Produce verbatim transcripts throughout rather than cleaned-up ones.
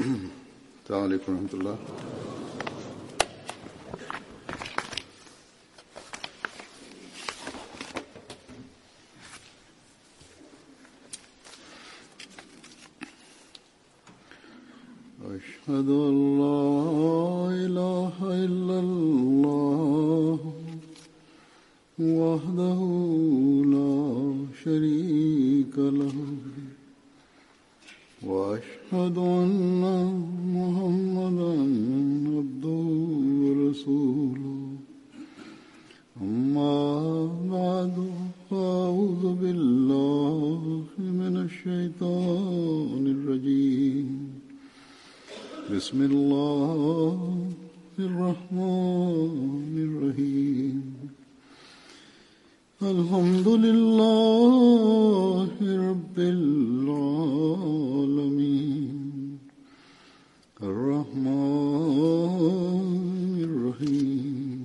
अस्सलाम वालेकुम रहमतुल्लाह। अशहदु अल्ला इलाहा इल्लल्लाह वहदहु ला शरीका लहु وأشهد أن محمدا عبده ورسوله أما بعد فأعوذ بالله من الشيطان الرجيم بسم الله الرحمن الرحيم الحمد لله رب العالمين الرحمن الرحيم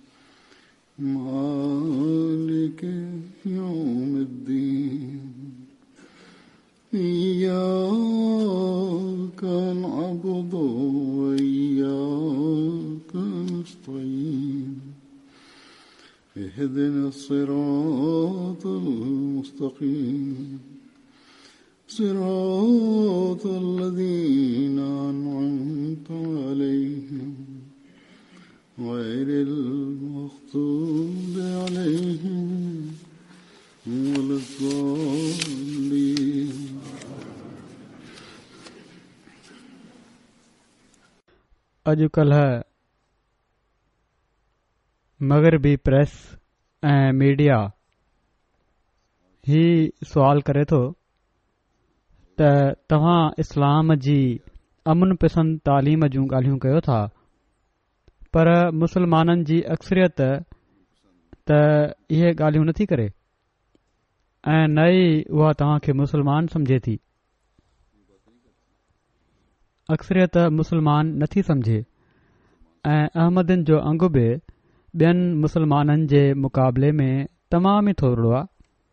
مالك يوم الدين إياك نعبد وإياك نستعين اهدنا الصراط المستقيم صراط الذين أنعمت عليهم غير المغضوب عليهم ولا الضالين. अॼुकल्ह मग़रिबी प्रेस ऐं मीडिया ही सुवाल करे थो त तव्हां इस्लाम जी अमन पसंद तालीम जूं ॻाल्हियूं कयो था, पर मुसलमाननि जी अक्सरियत त इहे ॻाल्हियूं नथी करे ऐं न ई उहा तव्हांखे मुसलमान समझे थी। अक्सरियत मुसलमान नथी समझे ऐं अहमदन जो अंग बि ॿियनि मुसलमाननि जे मुक़ाबले में तमामु ई थोरो आहे।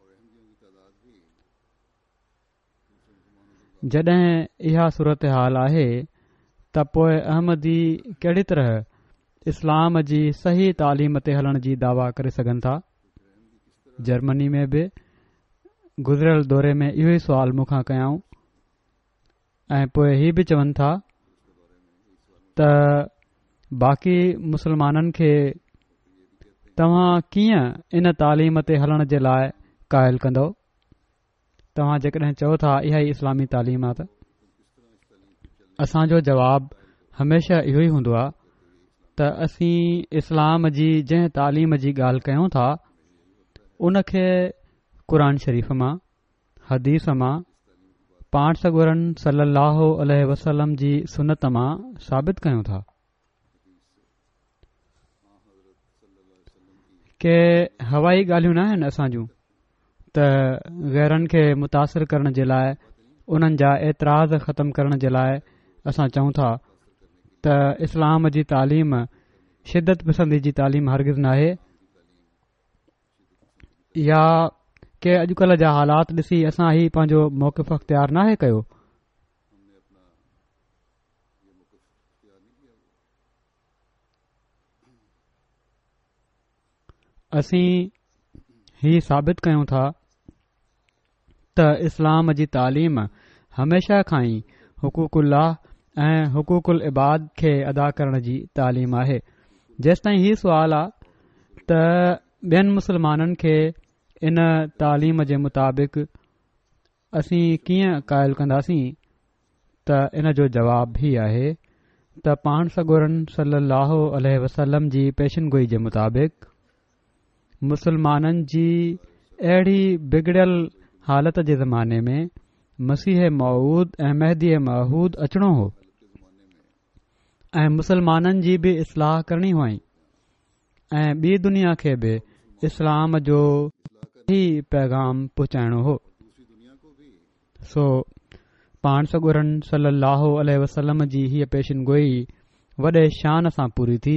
जॾहिं इहा सूरत हाल आहे त पोइ अहमदी कहिड़ी तरह इस्लाम जी सही तालीम ते हलण जी दावा करे सघनि था। जर्मनी में बि गुज़िरियल दौरे में इहो ई सुवाल मूंखां कयाऊं ऐं पोइ ही बि चवनि था त बाक़ी मुसलमाननि खे तव्हां कीअं इन तालीम ते हलण जे लाइ क़ाइल कंदो। तव्हां जेकॾहिं चओ था इहा ई इस्लामी तालीम आहे त असांजो जवाबु हमेशह इहो ई हूंदो आहे त असीं इस्लाम जी जंहिं तालीम जी ॻाल्हि कयूं था उन खे क़ुर शरीफ़ मां, हदीस मां, पाण सॻोरनि सल्लल्लाहु अलैहि वसल्लम जी सुनत मां साबित कयूं था। के हवाई ॻाल्हियूं न आहिनि असां जूं त गैरनि खे मुतासिर करण जे लाइ, उन्हनि जा एतिराज़ ख़तमु करण जे लाइ असां चऊं था त इस्लाम जी तालीम शिदत पसंदी जी तालीम हरगिज़ न आहे, या के अॼुकल्ह जा हालात ॾिसी असां ही पंहिंजो मौक़िफ़ अख़्तियार नाहे कयो। असीं ही साबित कयूं था त इस्लाम जी तालीम हमेशह खां ई हुकूकुल्लाह ऐं हुकूकुल इबाद खे अदा करण जी तालीम आहे। जेसिताईं ही सुवाल आहे त ॿियनि मुसलमाननि खे इन तालीम जे मुताबिक़ असीं कीअं क़ाइल कंदासीं त इन जो जवाब ही आहे त पाण सॻोरनि सल्लल्लाहु अलैहि वसल्लम जी पेशिनगोई जे मुताबिक़ मुसलमाननि जी अहिड़ी बिगड़ियल हालत जे ज़माने में मसीह मऊद ऐं महदी महूद अचणो हो ऐं मुसलमाननि जी बि इस्लाह करणी हुई ऐं ॿी दुनिया खे बि इस्लाम जो ही पैगाम पहुचाइणो हो। सो पाण सॻोरनि सल्लल्लाहु अलैहि वसल्लम जी हीअ पेशिनगोई वॾे शान सां पूरी थी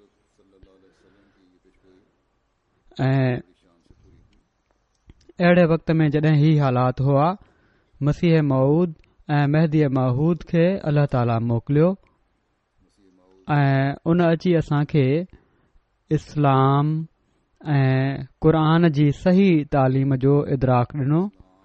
ऐं अहिड़े वक़्त में जॾहिं ही हालात हुआ, मसीह मऊद ऐं महदीअ महूद खे अल्लाह ताला मोकिलियो ऐं उन अची असांखे इस्लाम ऐं क़ुर जी सही तालीम जो इदराक ॾिनो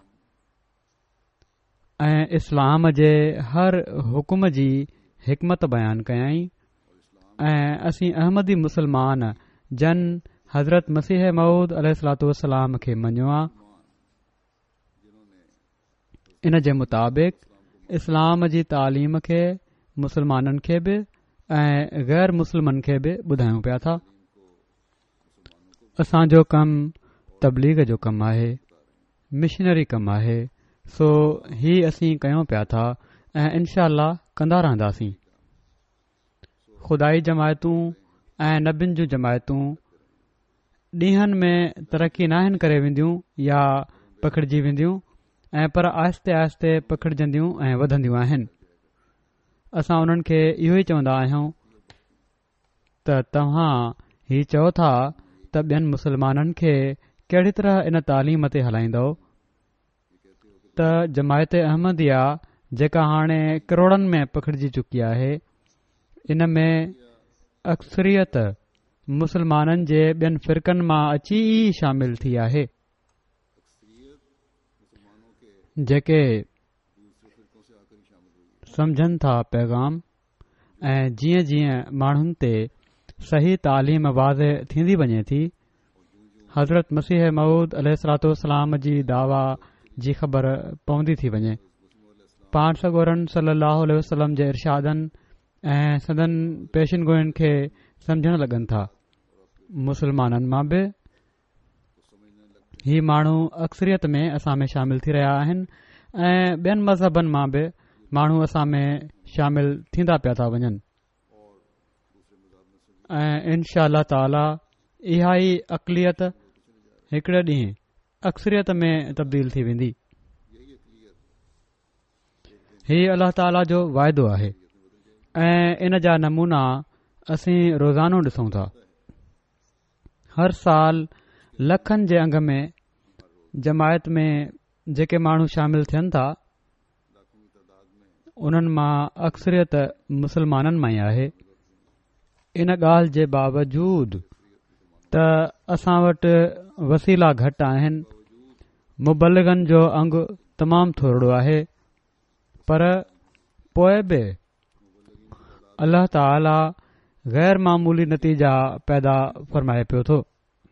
ऐं इस्लाम जे हर हुकुम जी हिकमत बयानु कयई ऐं असीं अहमदी मुसलमान जन हज़रत मसीह मऊद अलैहिस्सलातु वस्सलाम खे मञियो आहे। इन जे मुताबिक़ इस्लाम जी तालीम खे मुसलमाननि खे बि ऐं गैर मुस्लिमनि खे बि ॿुधायूं पिया था। असांजो कमु तबलीग जो कमु आहे, मिशनरी कमु आहे, सो ही असीं कयूं पिया था ऐं इनशा अल्लाह कंदा रहंदासीं। खुदाई जमायतूं ऐं नबियुनि जूं जमायतूं ॾींहनि में तरक़ी नाहिनि करे वेंदियूं या पखिड़िजी वेंदियूं ऐं पर आहिस्ते आहिस्ते पखिड़जंदियूं ऐं वधंदियूं आहिनि। असां उन्हनि खे इहो ई चवंदा आहियूं त तव्हां ही चओ था त ॿियनि मुसलमाननि खे कहिड़ी तरह इन तालीम ते हलाईंदो त जमायत अहमदिया जेका हाणे करोड़नि में पखिड़िजी चुकी आहे, इन में अक्सरियत मुसलमाननि जे ॿियनि फ़िरक़नि मां अची ई शामिल थी आहे, जेके समझनि था पैगाम ऐं जीअं जीअं माण्हुनि ते सही तालीम वाज़े थींदी वञे थी, हज़रत मसीह मऊद अलैहिस्सलातु वस्सलाम जी दावा जी ख़बर पवंदी थी वञे। पाण सॻोरन सल्लल्लाहु अलैहि वसल्लम जे इरशादनि ऐं सदन पेशिन गोयनि खे समझण लॻनि था। मुसलमाननि मां बि ही माण्हू अक्सरियत में असां में शामिल थी रहिया आहिनि ऐं ॿियनि मज़हबनि मां बि माण्हू असां में शामिल थींदा पिया था वञनि ऐं इनशा अल्लाह ताला इहा ई अक़लियत हिकिड़े ॾींहुं अक्सरियत में तब्दील थी वेंदी। हीउ अल्लाह ताला जो वाइदो आहे ऐं इन जा नमूना असीं रोज़ानो ॾिसूं था। हर साल लखनि जे अंग में जमायत में जेके माण्हू शामिल थियनि था, उन्हनि मां अक्सरियत मुसलमाननि मां ई आहे। इन ॻाल्हि जे बावजूद त असां वटि वसीला घटि आहिनि, मुबलिगनि जो अंग तमामु थोरो आहे, पर पोइ बि अल्लाह ताला गैर मामूली नतीजा पैदा फ़रमाए पियो थो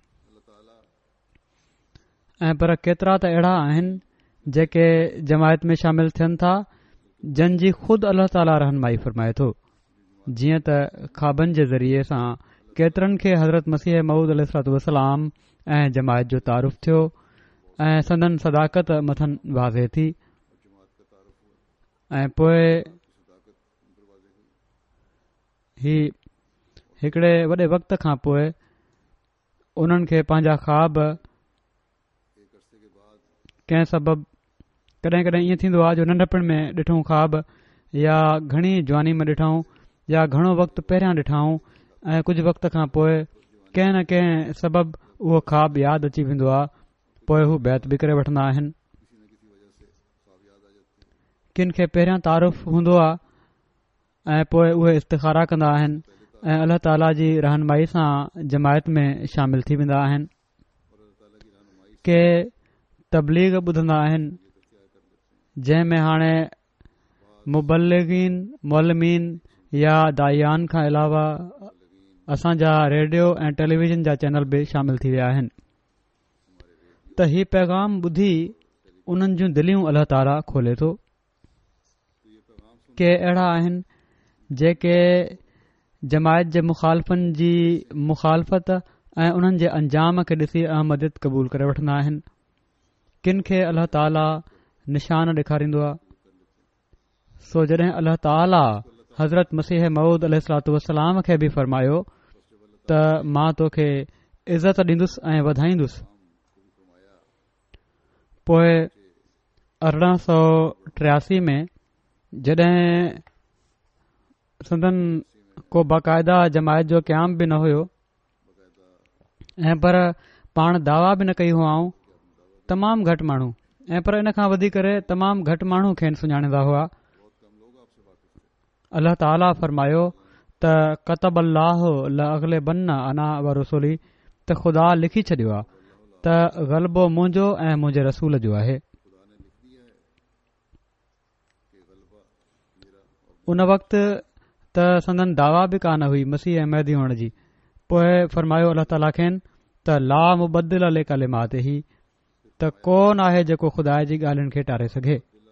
ऐं पर केतिरा त अहिड़ा आहिनि जेके जमायत में शामिल थियनि था जंहिंजी ख़ुदि अल्लाह ताला रहनुमाई फ़रमाए थो। जीअं त ख़्वाबनि जे ज़रिए सां केतिरनि खे हज़रत मसीह मऊद अलैहिस्सलातु वस्सलाम ऐं जमायत जो तारुफ़ थियो ऐं संदन सदाकत मथनि वाज़े थी ऐं पोइ ही हिकिड़े वॾे वक़्त खां पोइ उन्हनि खे पंहिंजा ख़्वाब कंहिं सबबु कॾहिं कॾहिं ईअं थींदो आहे जो नंढपण में ॾिठूं ख़्वाब या घणी जवानी में ॾिठूं या घणो वक़्तु पहिरियां ॾिठाऊं ऐं कुझु वक़्त खां पोइ कंहिं न कंहिं सबबु उहो ख़्वाब यादि अची वेंदो आहे, पोइ हू बैत बि करे वठंदा आहिनि। किन खे पहिरियां तारुफ़ हूंदो आहे ऐं पोइ उहे इस्तिखारा कंदा आहिनि ऐं अल्लाह ताला जी रहनुमाई सां जमायत में शामिल थी वेंदा आहिनि। के तबलीग ॿुधंदा आहिनि जंहिं में हाणे मुबल्लिगीन मुअल्लिमीन या दायान खां अलावा असांजा रेडियो ऐं टेलीविज़न जा चैनल बि शामिल थी विया आहिनि। त ही पैगाम ॿुधी उन्हनि जूं दिलियूं अल्लाह ताला खोले थो। के अहिड़ा आहिनि जेके जमायत जे मुखालफ़नि जी मुखालफ़त ऐं उन्हनि जे अंजाम खे ॾिसी अहमदियत क़बूल करे वठंदा आहिनि। किन खे अल्लाह ताला निशान ॾेखारींदो आहे। सो जॾहिं अल्लाह ताला हज़रत मसीह मऊद अलैहिस्सलातु वस्सलाम खे बि फ़रमायो त मां तोखे इज़त ॾींदुसि ऐं वधाईंदुसि, पोइ अरिड़हं सौ टियासी में जॾहिं संदन को बाक़ायदा जमायत जो क़याम बि न हुयो ऐं पर पाण दावा बि न कई हुआऊं, तमामु घटि माण्हू ऐं पर इन खां वधी करे तमामु घटि माण्हू खेनि सुञाणींदा हुआ। अल्लाह ताला फरमायो त कतब अल्लाह अगले बन अना व रसूली त ख़ुदा लिखी छॾियो आहे त ग़लबो मुंहिंजो ऐं मुंहिंजे रसूल जो आहे। उन वक़्तु त संदन दावा बि कान हुई मसीह ऐं महदी हुअण जी। पोइ फरमायो अल्लाह ताला खेनि त ला मुबद्दिल ले कलिमात ही त कोन आहे जेको ख़ुदा जी ॻाल्हियुनि खे टारे सघे।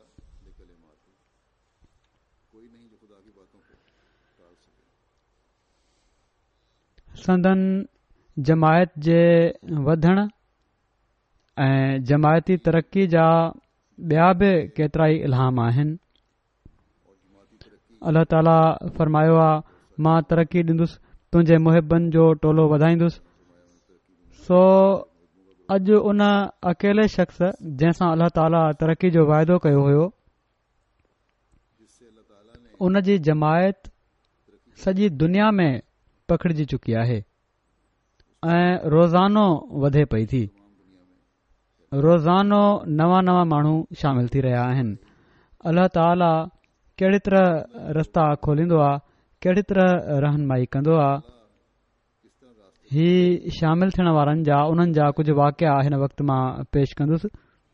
संदन जमायत जे वधण ऐं जमायती तरक़ी जा ॿिया बि केतिरा ई इल्हाम आहिनि। अल्लाह ताला फरमायो आहे मां तरक़ी ॾींदुसि तुंहिंजे मुहिबनि जो टोलो वधाईंदुसि। सो अॼु उन अकेले शख़्स जंहिंसां अल्लाह ताला तरक़ी जो वाइदो कयो हुयो उन जी जमायत सॼी दुनिया में पखिड़िजी चुकी आहे ऐं रोज़ानो वधे पई थी। रोज़ानो नवां नवां माण्हू शामिल थी रहिया आहिनि। अल्लाह ताला कहिड़ी तरह रस्ता खोलींदो आहे, कहिड़ी तरह रहनुमाई कंदो आहे। ही शामिल थियण वारनि जा उन्हनि जा कुझु वाक़िया हिन वक़्तु मां पेश कंदुसि।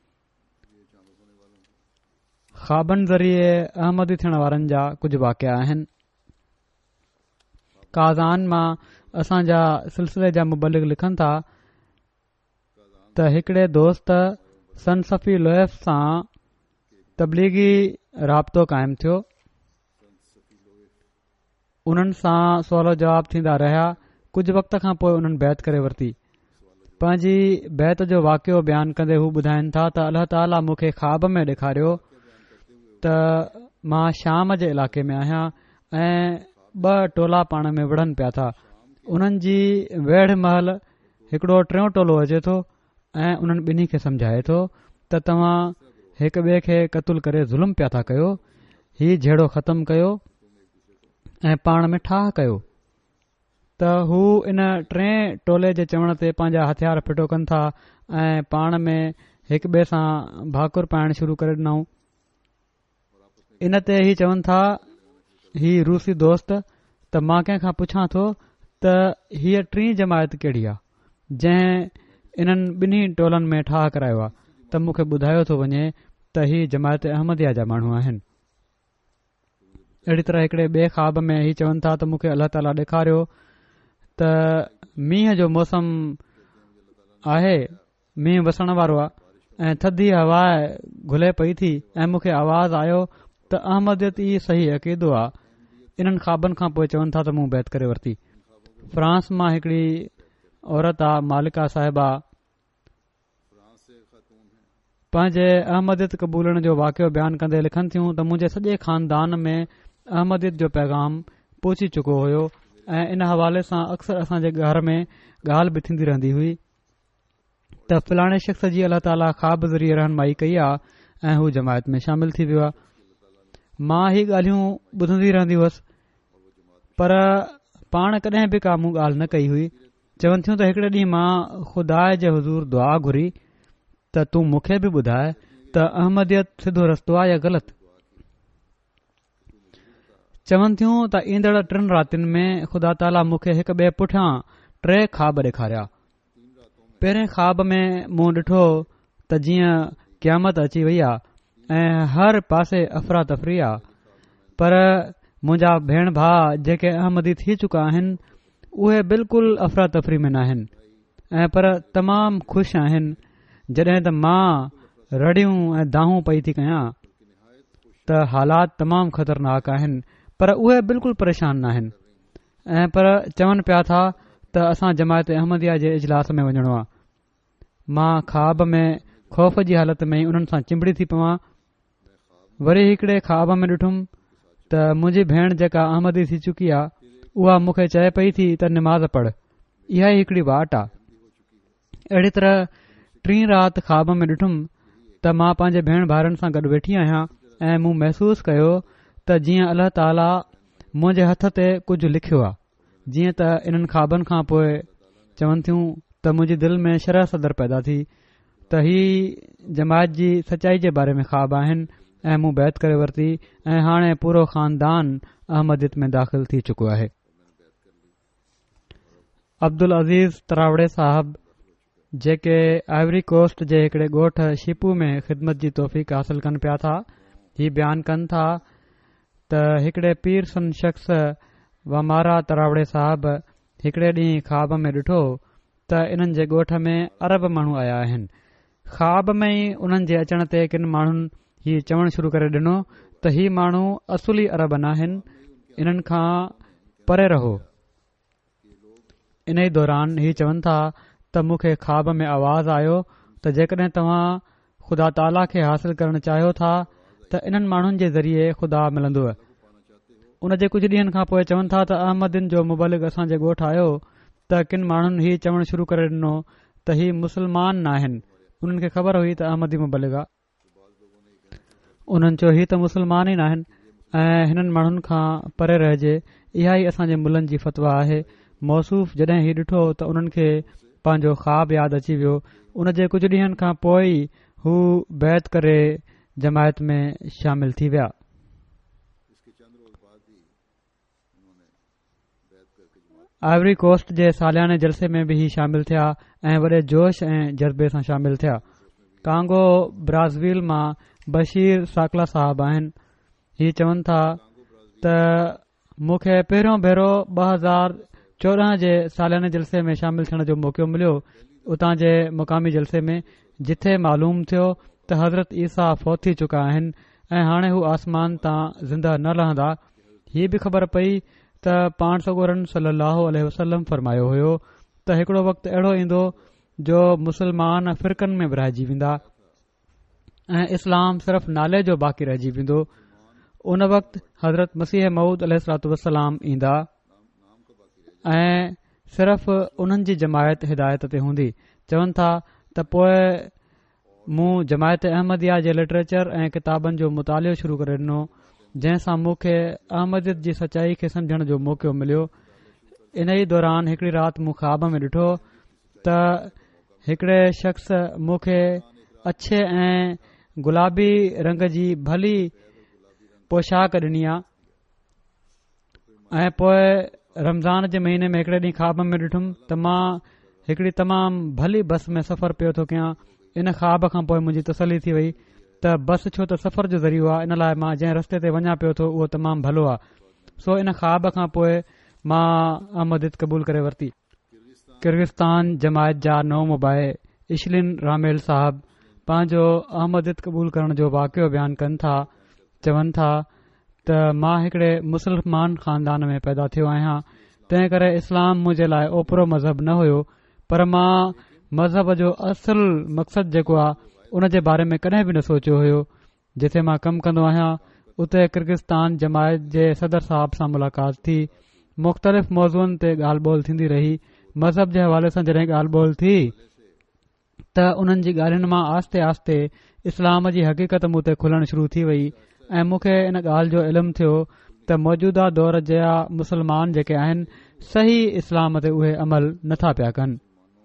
ख़्वाबनि ज़रिए अहमदी थियण वारनि जा कुझु वाक़िया आहिनि। काज़ान मां असांजा सिलसिले जा मुबलिग लिखनि था त हिकिड़े दोस्त सनसफ़ी लोएफ सां तबलीगी राब्तो क़ाइमु थियो। उन्हनि सां सुवाल जवाब थींदा रहिया। कुझु वक़्त खां पोइ उन्हनि बैत करे वरिती। पंहिंजी बैत जो वाक़ियो बयानु कंदे हू ॿुधाइनि था त अल्लाह ताला मूंखे ख़्वाब में ॾेखारियो त मां शाम जे इलाक़े में आहियां ऐं ॿ टोला पाण में विढ़नि पिया था। उन्हनि जी वेढ़ महल हिकिड़ो टियों टोलो अचे थो ऐं उन्हनि ॿिन्ही खे सम्झाए थो त तव्हां हिक ॿिए खे क़तूल करे ज़ुल्म पिया था कयो। ही झेड़ो ख़तमु कयो ऐं पाण में ठाह कयो। त हू इन टे टोले जे चवण ते पंहिंजा हथियार फिटो कनि था ऐं पाण में हिक ॿिए सां भाकुर पाइण शुरू करे ॾिनऊं। इन ते ही चवनि था ही रूसी दोस्त त मां कंहिंखां पुछां थो त हीअ टी जमायत कहिड़ी आहे जंहिं इन्हनि ॿिन्ही टोलनि में ठाह करायो आहे त मूंखे ॿुधायो थो वञे त ही जमायत अहमदिया जा माण्हू आहिनि। अहिड़ी तरह हिकिड़े ॿिए ख़्वाब में ही चवनि था त मूंखे अल्लाह ताला ॾेखारियो त मींहं जो मौसम आहे, मींहुं वसण वारो आहे ऐं थधी हवा घुले पई थी ऐं मूंखे आवाज़ आयो त अहमदियत ई सही अक़ीदो आहे। इन्हनि ख़्वाबनि खां पोइ चवनि था त मूं बैत करे वरिती। फ्रांस मां हिकिड़ी औरत आहे मालिका साहिबा पंहिंजे अहमदियत क़बूलण जो वाक़ियो बयानु कंदे लिखनि थियूं त मुंहिंजे सॼे ख़ानदान में अहमदियत जो पैगाम पहुची चुको हुयो ऐं इन हवाले सां अक्सर असांजे घर में ॻाल्हि बि थींदी रहंदी हुई त फलाणे शख़्स जी अल्लाह ताला ख़्वाब ज़रिए रहनुमाई कई आहे ऐं हू जमायत में शामिल थी वियो आहे। मां ही ॻाल्हियूं ॿुधंदी रहंदी हुअसि पर पाण कॾहिं बि का मूं ॻाल्हि न कई हुई। चवनि थियूं त हिकिड़े ॾींहुं मां ख़ुदा जे हुज़ूर दुआ घुरी त तूं मूंखे बि ॿुधाए त अहमदियत सिधो रस्तो आहे या ग़लति। चवनि थियूं त ईंदड़ टिनि रातिनि में ख़ुदा ताला मूंखे हिक ॿिए पुठियां टे ख़्वाब ॾेखारिया। पहिरें ख़्वाब में मूं ॾिठो त जीअं क़यामत अची वई आहे ऐं हर पासे अफ़रा तफ़री आहे पर मुंहिंजा भेण भाउ जेके अहमदी थी चुका आहिनि उहे बिल्कुलु अफ़रा तफ़री में न आहिनि ऐं पर तमामु खु़शि आहिनि। जॾहिं त मां रड़ियूं ऐं दाहूं पई थी कयां त हालात तमामु ख़तरनाक आहिनि पर उहे बिल्कुलु परेशान न आहिनि ऐं पर चवनि पिया था त असां जमायत अहमदिया जे इजलास में वञणो आहे। मां ख़्वाब में ख़ौफ़ जी हालत में ई उन्हनि सां चिंबड़ी थी पवां। वरी हिकिड़े ख़्वाब में ॾिठुमि त मुंहिंजी भेण जेका अहमदी थी चुकी आहे उहा मूंखे चए पई थी त निमाज़ पढ़, इहा ई हिकिड़ी वाट आहे। अहिड़ी तरह टी राति ख़्वाब में ॾिठुमि त मां पंहिंजे भेण भाउरनि सां गॾु वेठी आहियां ऐं मूं महसूसु कयो त जीअं अल्लाह ताला मुंहिंजे हथ ते कुझु लिखियो आहे। जीअं त इन्हनि ख़्वाबनि खां पोइ चवनि थियूं त मुंहिंजी दिलि में शरह सदर पैदा थी त ही जमायत जी सचाई जे बारे में ख़्वाब आहिनि ऐं मूं बैत करे वरिती ऐं हाणे पूरो ख़ानदान अहमदियत में दाख़िल थी चुको आहे। अब्दुल अज़ीज़ तरावड़े साहब जेके आइवरी कोस्ट जे हिकड़े ॻोठ शिपू में ख़िदमत जी तौफ़ीक़ हासिल कनि पिया था, ही बयानु कनि था त हिकड़े पीर सन शख़्स वमारा तरावड़े साहब हिकड़े ॾींहुं ख़्वाब में ॾिठो त इन्हनि जे ॻोठ में अरब माण्हू आया आहिनि। ख़्वाब में ई उन्हनि जे अचण ते किन माण्हुनि ही चवणु शुरू करे ॾिनो त ही माण्हू असुली अरब न आहिनि, इन्हनि खां परे रहो। इन ई दौरान ही चवनि था त मूंखे ख़्वाब में आवाज़ आयो त जेकॾहिं तव्हां ख़ुदा ताला खे हासिल करणु चाहियो था त इन्हनि माण्हुनि जे ज़रिए ख़ुदा मिलंदो। उन जे कुझु ॾींहनि खां पोइ चवनि था त अहमदिन जो मुबलिक असां जे ॻोठ आयो त किन माण्हुनि ही चवणु शुरू करे ॾिनो त ही मुस्लमान न आहिनि। उन्हनि खे ख़बर हुई त अहमदी मुबलिक आहे। उन्हनि चयो ही त मुस्लमान ई न आहिनि ऐं हिननि माण्हुनि खां परे रहिजे। इहा ई असांजे मुल्हनि जी फ़तवा आहे। मौसूफ़ जॾहिं ही ॾिठो त उन्हनि खे पंहिंजो ख़्वाब यादि अची वियो। उन जे कुझु ॾींहनि खां पोइ हू बैत करे जमायत में शामिल थी विया। आइवरी कोस्ट जे सालियाने जलसे में बि ही शामिल थिया ऐं वॾे जोश ऐं जज़्बे सां शामिल थिया। कांगो ब्राज़ील मां बशीर साकला साहब आहिनि। ही चवनि था त मूंखे पहिरियों भेरो ॿ हज़ार चोॾहं जे सालियाने जलसे में शामिल थियण जो मौक़ो मिलियो, उतां जे मुक़ामी जलसे में, जिथे मालूम थियो त हज़रत ईसा फ़ौत थी चुका आहिनि ऐं हाणे हू आसमान तां ज़िंदा न रहंदा। हीअ बि ख़बर पई त पाण सॻोरन सलाहु वसलम फरमायो हुयो त हिकड़ो वक़्तु अहिड़ो ईंदो जो मुसलमान फ़िरकनि में विरहाइजी वेंदा ऐं इस्लाम सिर्फ़ नाले जो बाक़ी रहिजी वेंदो। उन वक़्तु हज़रत मसीह मऊद अलैहिस्सलातु वस्सलाम ईंदा ऐं सिर्फ़ उन्हनि जी जमायत हिदायत ते हूंदी। चवनि था त पोइ मूं जमायत अहमदिया जे लिटरेचर ऐं किताबनि जो मुतालियो शुरू करे ॾिनो, जंहिंसां मूंखे अहमदियत जी सचाई खे सम्झण जो मौक़ो मिलियो। इन ई दौरान हिकड़ी राति मूं ख़्वाब में ॾिठो त हिकड़े शख़्स मूंखे अछे ऐं गुलाबी रंग जी भली पोशाक ॾिनी आहे ऐं पोइ रमज़ान जे महीने में हिकड़े ॾींहुं ख़्वाब में ॾिठुमि त मां हिकड़ी तमामु भली बस में सफ़र पियो थो कयां। इन ख़्वाब खां पोइ मुंहिंजी तसली थी वई त बस छो त सफ़र जो ज़रियो आहे, इन लाइ मां जंहिं रस्ते ते वञा पियो थो उहो तमामु भलो आहे। सो इन ख़्वाब खां पोइ मां अहमदियत क़बूल करे वरिती। किर्गिस्तान जमायत जा नओं मुबाए इशलिन रामेल साहब पंहिंजो अहमदियत क़बूल करण जो वाक़ियो बयानु कनि था। चवनि था त मां हिकड़े मुसलमान ख़ानदान में पैदा थियो आहियां, तंहिं करे इस्लाम मुंहिंजे लाइ ओपरो मज़हब न हुयो, पर मां मज़हब जो असुल मक़सदु जेको आहे उन जे बारे में कॾहिं बि न सोचियो हुयो। जिथे मां कमु कंदो आहियां उते किर्गिस्तान जमायत जे सदर साहब सां मुलाक़ात थी। मुख़्तलिफ़ मौज़ूअनि ते ॻाल्हि ॿोल थींदी रही। मज़हब जे हवाले सां जॾहिं ॻाल्हि ॿोल थी त उन्हनि जी ॻाल्हियुनि मां आस्ते आस्ते इस्लाम जी हक़ीक़त मूं ते खुलणु शुरू थी वई ऐं मूंखे इन ॻाल्हि जो इल्मु थियो त मौजूदा दौर जा मुसलमान जेके आहिनि सही इस्लाम ते उहे अमल नथा पिया कनि।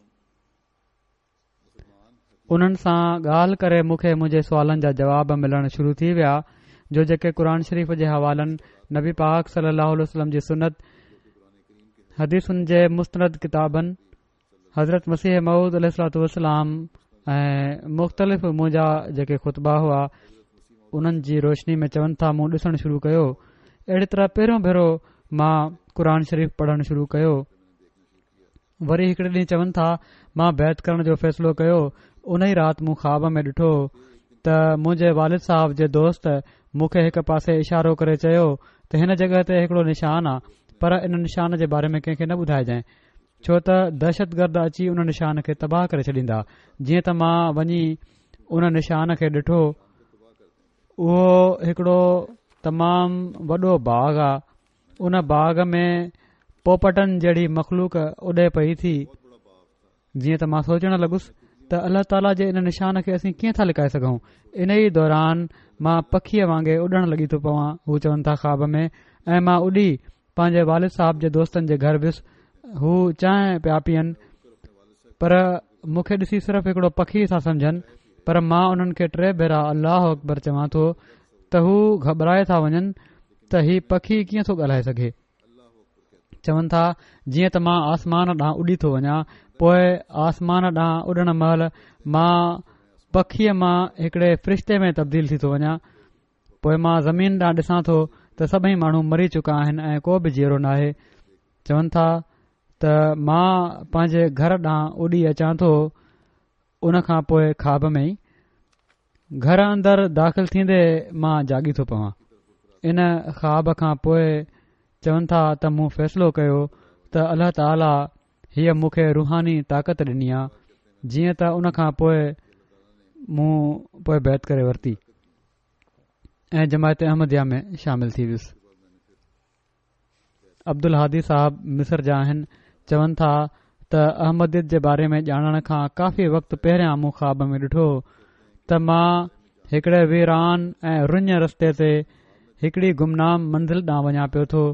उन्हनि सां ॻाल्हि करे मूंखे मुंहिंजे सुवालनि जा जवाब मिलण शुरू थी विया, जो जेके क़ुर शरीफ़ जे हवालनि, नबी पाक सलाहु वसलम जी सुनत, हदीसुनि जे मुस्तनद किताबनि, हज़रत मसीह मऊद अलैहिस्सलातु वस्सलाम ऐं मुख़्तलिफ़ मुंहिंजा जेके ख़ुतबा हुआ उन्हनि जी रोशनी में चवनि था मूं ॾिसणु शुरू कयो। अहिड़ी तरह पहिरियों भेरो मां क़ुर शरीफ़ पढ़णु शुरू कयो। वरी हिकड़े ॾींहुं चवनि था मां बैत करण जो फ़ैसिलो कयो। उन ई राति मूं ख़्वाब में ॾिठो त मुंहिंजे वालिद साहब जे दोस्त मूंखे हिक पासे इशारो करे चयो त हिन जॻहि ते हिकड़ो निशान आहे, पर इन निशान जे बारे में कंहिंखे न ॿुधाइजांइ, छो त दहशतगर्द अची उन निशान खे तबाह करे छॾींदा। जीअं त मां वञी उन निशान खे ॾिठो। उहो हिकड़ो तमामु वॾो बाग़ आहे। उन बाग़ में पोपटनि जहिड़ी मख़लूक उॾे पई थी। जीअं त मां सोचणु लॻुसि त अल्लाह ताला जे इन निशान खे असीं कीअं था लिकाए सघूं। इन ई दौरान मां पखीअ वांगुरु उॾण लॻी थो पवां, हू चवनि था ख़्वाब में, ऐं मां उॾी पंहिंजे वालिद साहब जे दोस्तनि जे घर वियुसि। हू चांहि पिया पीअनि, पर मूंखे ॾिसी सिर्फ़ हिकिड़ो पखी सां सम्झनि, पर मां उन्हनि खे टे भेरा अल्लाह अकबर चवां थो त हू घबराए था वञनि त ही पखी कीअं थो ॻाल्हाए सघे। चवनि था जीअं त मां आसमान ॾांहुं उॾी थो वञा, पोइ आसमान ॾांहुं उॾण महिल मां पखीअ मां हिकिड़े फ़रिश्ते में तब्दील थी थो वञा। पोइ मां ज़मीन ॾांहुं ॾिसां थो त सभई माण्हू मरी चुका आहिनि ऐं को बि जीअरो नाहे। चवनि था त मां पंहिंजे घर ॾांहुं उॾी अचां थो, उन खां पोइ ख़्वाब में ई घर अंदरि दाख़िल थींदे मां जाॻी थो पवां। इन ख़्वाब खां पोइ चवनि था त मूं फ़ैसिलो कयो त अल्लाह ताला हीअ मूंखे रूहानी ताक़त ॾिनी आहे, जीअं त उन खां पोइ मूं पोइ बैत करे वरिती ऐं जमायत अहमदिया में शामिल थी वियुसि। अब्दुल हादी साहब मिस्र जा आहिनि। चवनि था त अहमदियत जे बारे में ॼाणण खां काफ़ी वक़्तु पहिरियां मूं ख़्वाब में ॾिठो त मां हिकिड़े वीरान ऐं रुञ रस्ते ते हिकिड़ी गुमनाम मंज़िल ॾांहुं वञा पियो थो।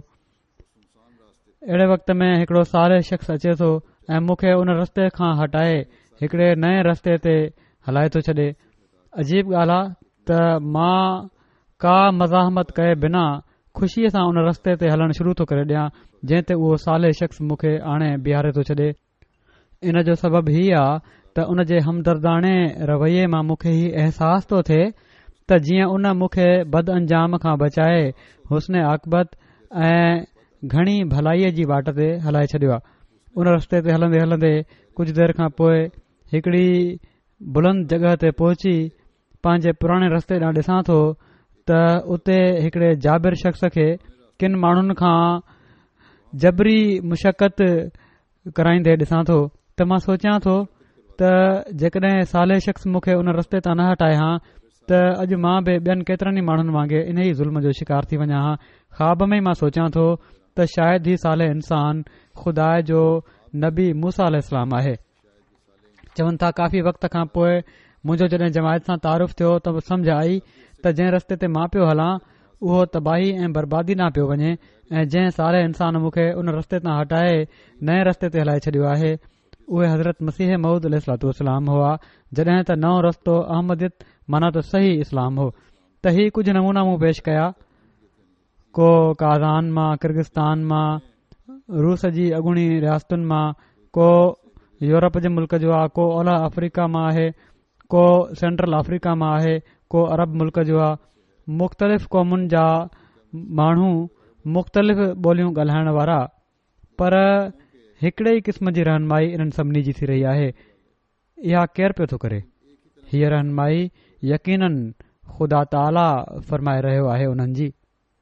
अहिड़े वक़्त में हिकिड़ो साले शख़्स अचे थो ऐं मूंखे उन रस्ते खां हटाए हिकिड़े नए रस्ते ते हलाए थो छॾे। अजीब ॻाल्हि आहे त मां का मज़ाहमत कए बिना ख़ुशीअ सां उन रस्ते ते हलणु शुरू थो करे ॾियां जंहिं ते उहो साले शख़्स मूंखे आणे बीहारे थो छॾे। इन जो सबबु हीउ आहे त उन जे हमदर्दाणे रवैये मां मूंखे ही अहसास थो थिए त जीअं उन मूंखे बद अंजाम खां बचाए हुस्न आक़बत ऐं घणी भलाईअ जी वाट ते हलाए छॾियो आहे। उन रस्ते ते हलंदे हलंदे कुझु देर खां पोइ हिकिड़ी बुलंद जॻह ते पहुची पंहिंजे पुराणे रस्ते ॾांहुं ॾिसां थो त उते हिकिड़े जाबिर शख़्स खे किन माण्हुनि खां जबरी मुशक़त कराईंदे ॾिसां थो त मां सोचियां थो त जेकॾहिं साले शख़्स मूंखे उन रस्ते तां न हटाए हा त अॼु मां बि ॿियनि केतिरनि ई माण्हुनि वांगुरु इन ई ज़ुल्म जो शिकार थी वञा हा। ख़्वाब में ई मां सोचियां थो त शायदि ही साले इंसान खुदा जो नबी मूसा अलैहि सलाम आहे। चवनि था काफ़ी वक़्त खां पोइ मुंहिंजो जॾहिं जमायत सां तारुफ़ थियो त सम्झ आई त जंहिं रस्ते ते मां पियो हलां उहो तबाही ऐं बर्बादी न पियो वञे ऐं जंहिं सारे इंसान मूंखे उन रस्ते तां हटाए नए रस्ते ते हलाए छॾियो आहे उहे हज़रत मसीह मऊद अलैहिस्सलाम हुआ। जॾहिं त नओं रस्तो अहमदियत माना त सही इस्लाम हो। त ही कुझु नमूना मूं पेश कया, को काज़ान मां, किर्गिस्तान मां, रूस जी अॻूणी रियासतुनि मां, को यूरोप जे मुल्क जो आहे, को ओलह अफ्रीका मां आहे, को सेंट्रल अफ्रीका मां आहे, को अरब मुल्क जो आहे। मुख़्तलिफ़ क़ौमुनि जा माण्हू, मुख़्तलिफ़ ॿोलियूं ॻाल्हाइण वारा, पर हिकिड़े ई क़िस्म जी रहनुमाई इन्हनि सभिनी जी थी रही आहे। इहा केरु पियो थो करे? हीअ रहनुमाई यकीनन ख़ुदा ताला फ़रमाए रहियो आहे उन्हनि जी,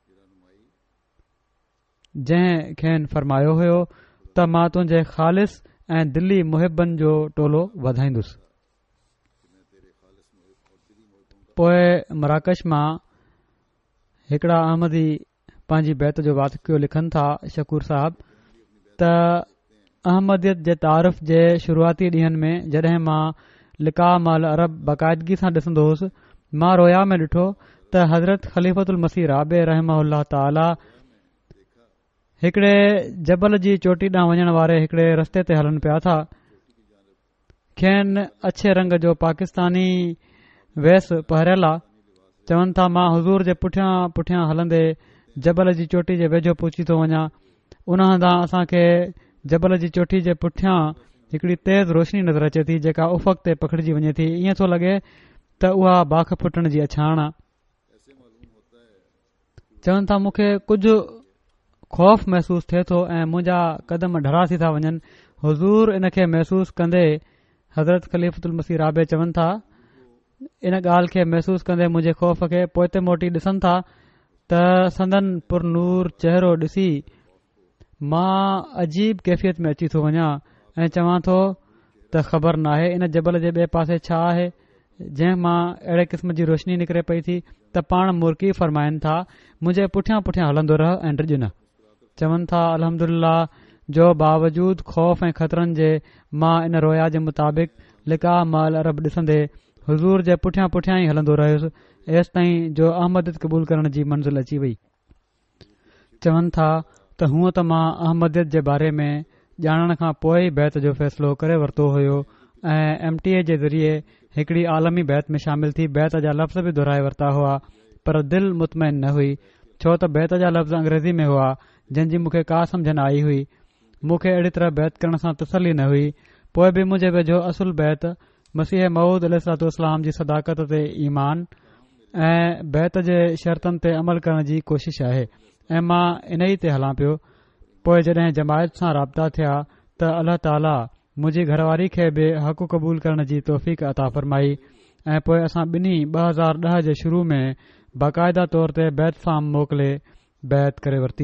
जंहिं खेनि फ़रमायो हुयो त मां तुंहिंजे ख़ालिस ऐं दिली मुहिबनि जो टोलो वधाईंदुसि। पोइ मराकश मां हिकिड़ा अहमदी पंहिंजी बैत जो वाक़ियो लिखनि था शकूर साहब त अहमदियत जे तारुफ़ जे शुरूआती ॾींहनि में जॾहिं मां लिका माल अरब बाक़ाइदगी सां ॾिसंदो हुउसि, मां रोया में ॾिठो त हज़रत ख़लीफ़तुल मसीह राबे रहमहुल्लाह ताला हिकिड़े जबल जी चोटी ॾांहुं वञण वारे हिकिड़े रस्ते ते हलनि पिया था। खेनि अछे रंग जो पाकिस्तानी वेस पहिरियल आहे। चवनि था मां हुज़ूर जे पुठियां पुठियां हलंदे जबल जी चोटी जे वेझो पहुची थो वञा। उन हंधा असांखे जबल जी चोटी जे पुठियां हिकिड़ी तेज़ रोशनी नज़र अचे थी जेका उफ़क़ ते पखिड़िजी वञे थी। ईअं थो लॻे त उहा बाख फुटण जी अछाण आहे। चवनि था मूंखे कुझु ख़ौफ़ महसूस थिए थो ऐं मुंहिंजा कदम ढरा थी था वञनि। हुज़ूर इन खे महसूस कंदे हज़रत ख़लीफ़तुल मसीह राबे चवनि था इन ॻाल्हि खे महसूस कंदे मुंहिंजे ख़ौफ़ खे पोइ मोटी ॾिसनि था त संदन पुरनूर चहिरो ॾिसी मां अजीब कैफ़ियत में अची थो वञा ऐं चवां थो त ख़बर नाहे इन जबल जे ॿिए पासे छा आहे जंहिं मां अहिड़े क़िस्म जी रोशनी निकिरे पई थी त पाण मुर्की फ़रमाइनि था मुंहिंजे पुठियां पुठियां हलंदो रह ऐं डिॼ न। चवनि था अल्हम्दुलिल्लाह जो बावजूद ख़ौफ़ ऐं ख़तरनि जे मां इन रोया जे मुताबिक़ लिका माल अरब ॾिसंदे हुज़ूर जे पुठियां पुठियां ई हलंदो रहियुसि एसि ताईं जो अहमदियत क़बूल करण जी मंज़िल अची वई। चवनि था त हूअं त मां अहमदियत जे बारे में ॼाणण खां पोइ बैत जो फ़ैसिलो करे वरितो हुयो, ऐं एम टी ए जे ज़रिए हिकड़ी आलमी बैत में शामिल थी। बैत जा लफ़्ज़ बि दोहिराए वरिता हुआ, पर दिल मुतमइन न हुई, छो त बैत जा लफ़्ज़ अंग्रेज़ी में हुआ जंहिंजी मूंखे का समझ न आई हुई। मूंखे अहिड़ी तरह बैत करण सां तसली न हुई। पोइ बि मुंहिंजे वेझो असुल बैत मसीह मऊद अलैहिस्सलातु वस्सलाम जी सदाकत ते ईमान ऐं बैत जे शर्तनि ते अमल करण जी कोशिश आहे ऐं मां इन ई ते हलां पियो। पोइ जॾहिं जमायत सां राब्ता थिया त अल्लाह ताला मुंहिंजी घरवारी खे बि हक़ क़बूल करण जी तौफ़ीक़ अता फ़रमाई ऐं पोइ असां ॿिन्ही ॿ हज़ार ॾह जे शुरू में बाक़ायदा तौर ते बैत फार्म मोकिले बैत करे वरिती।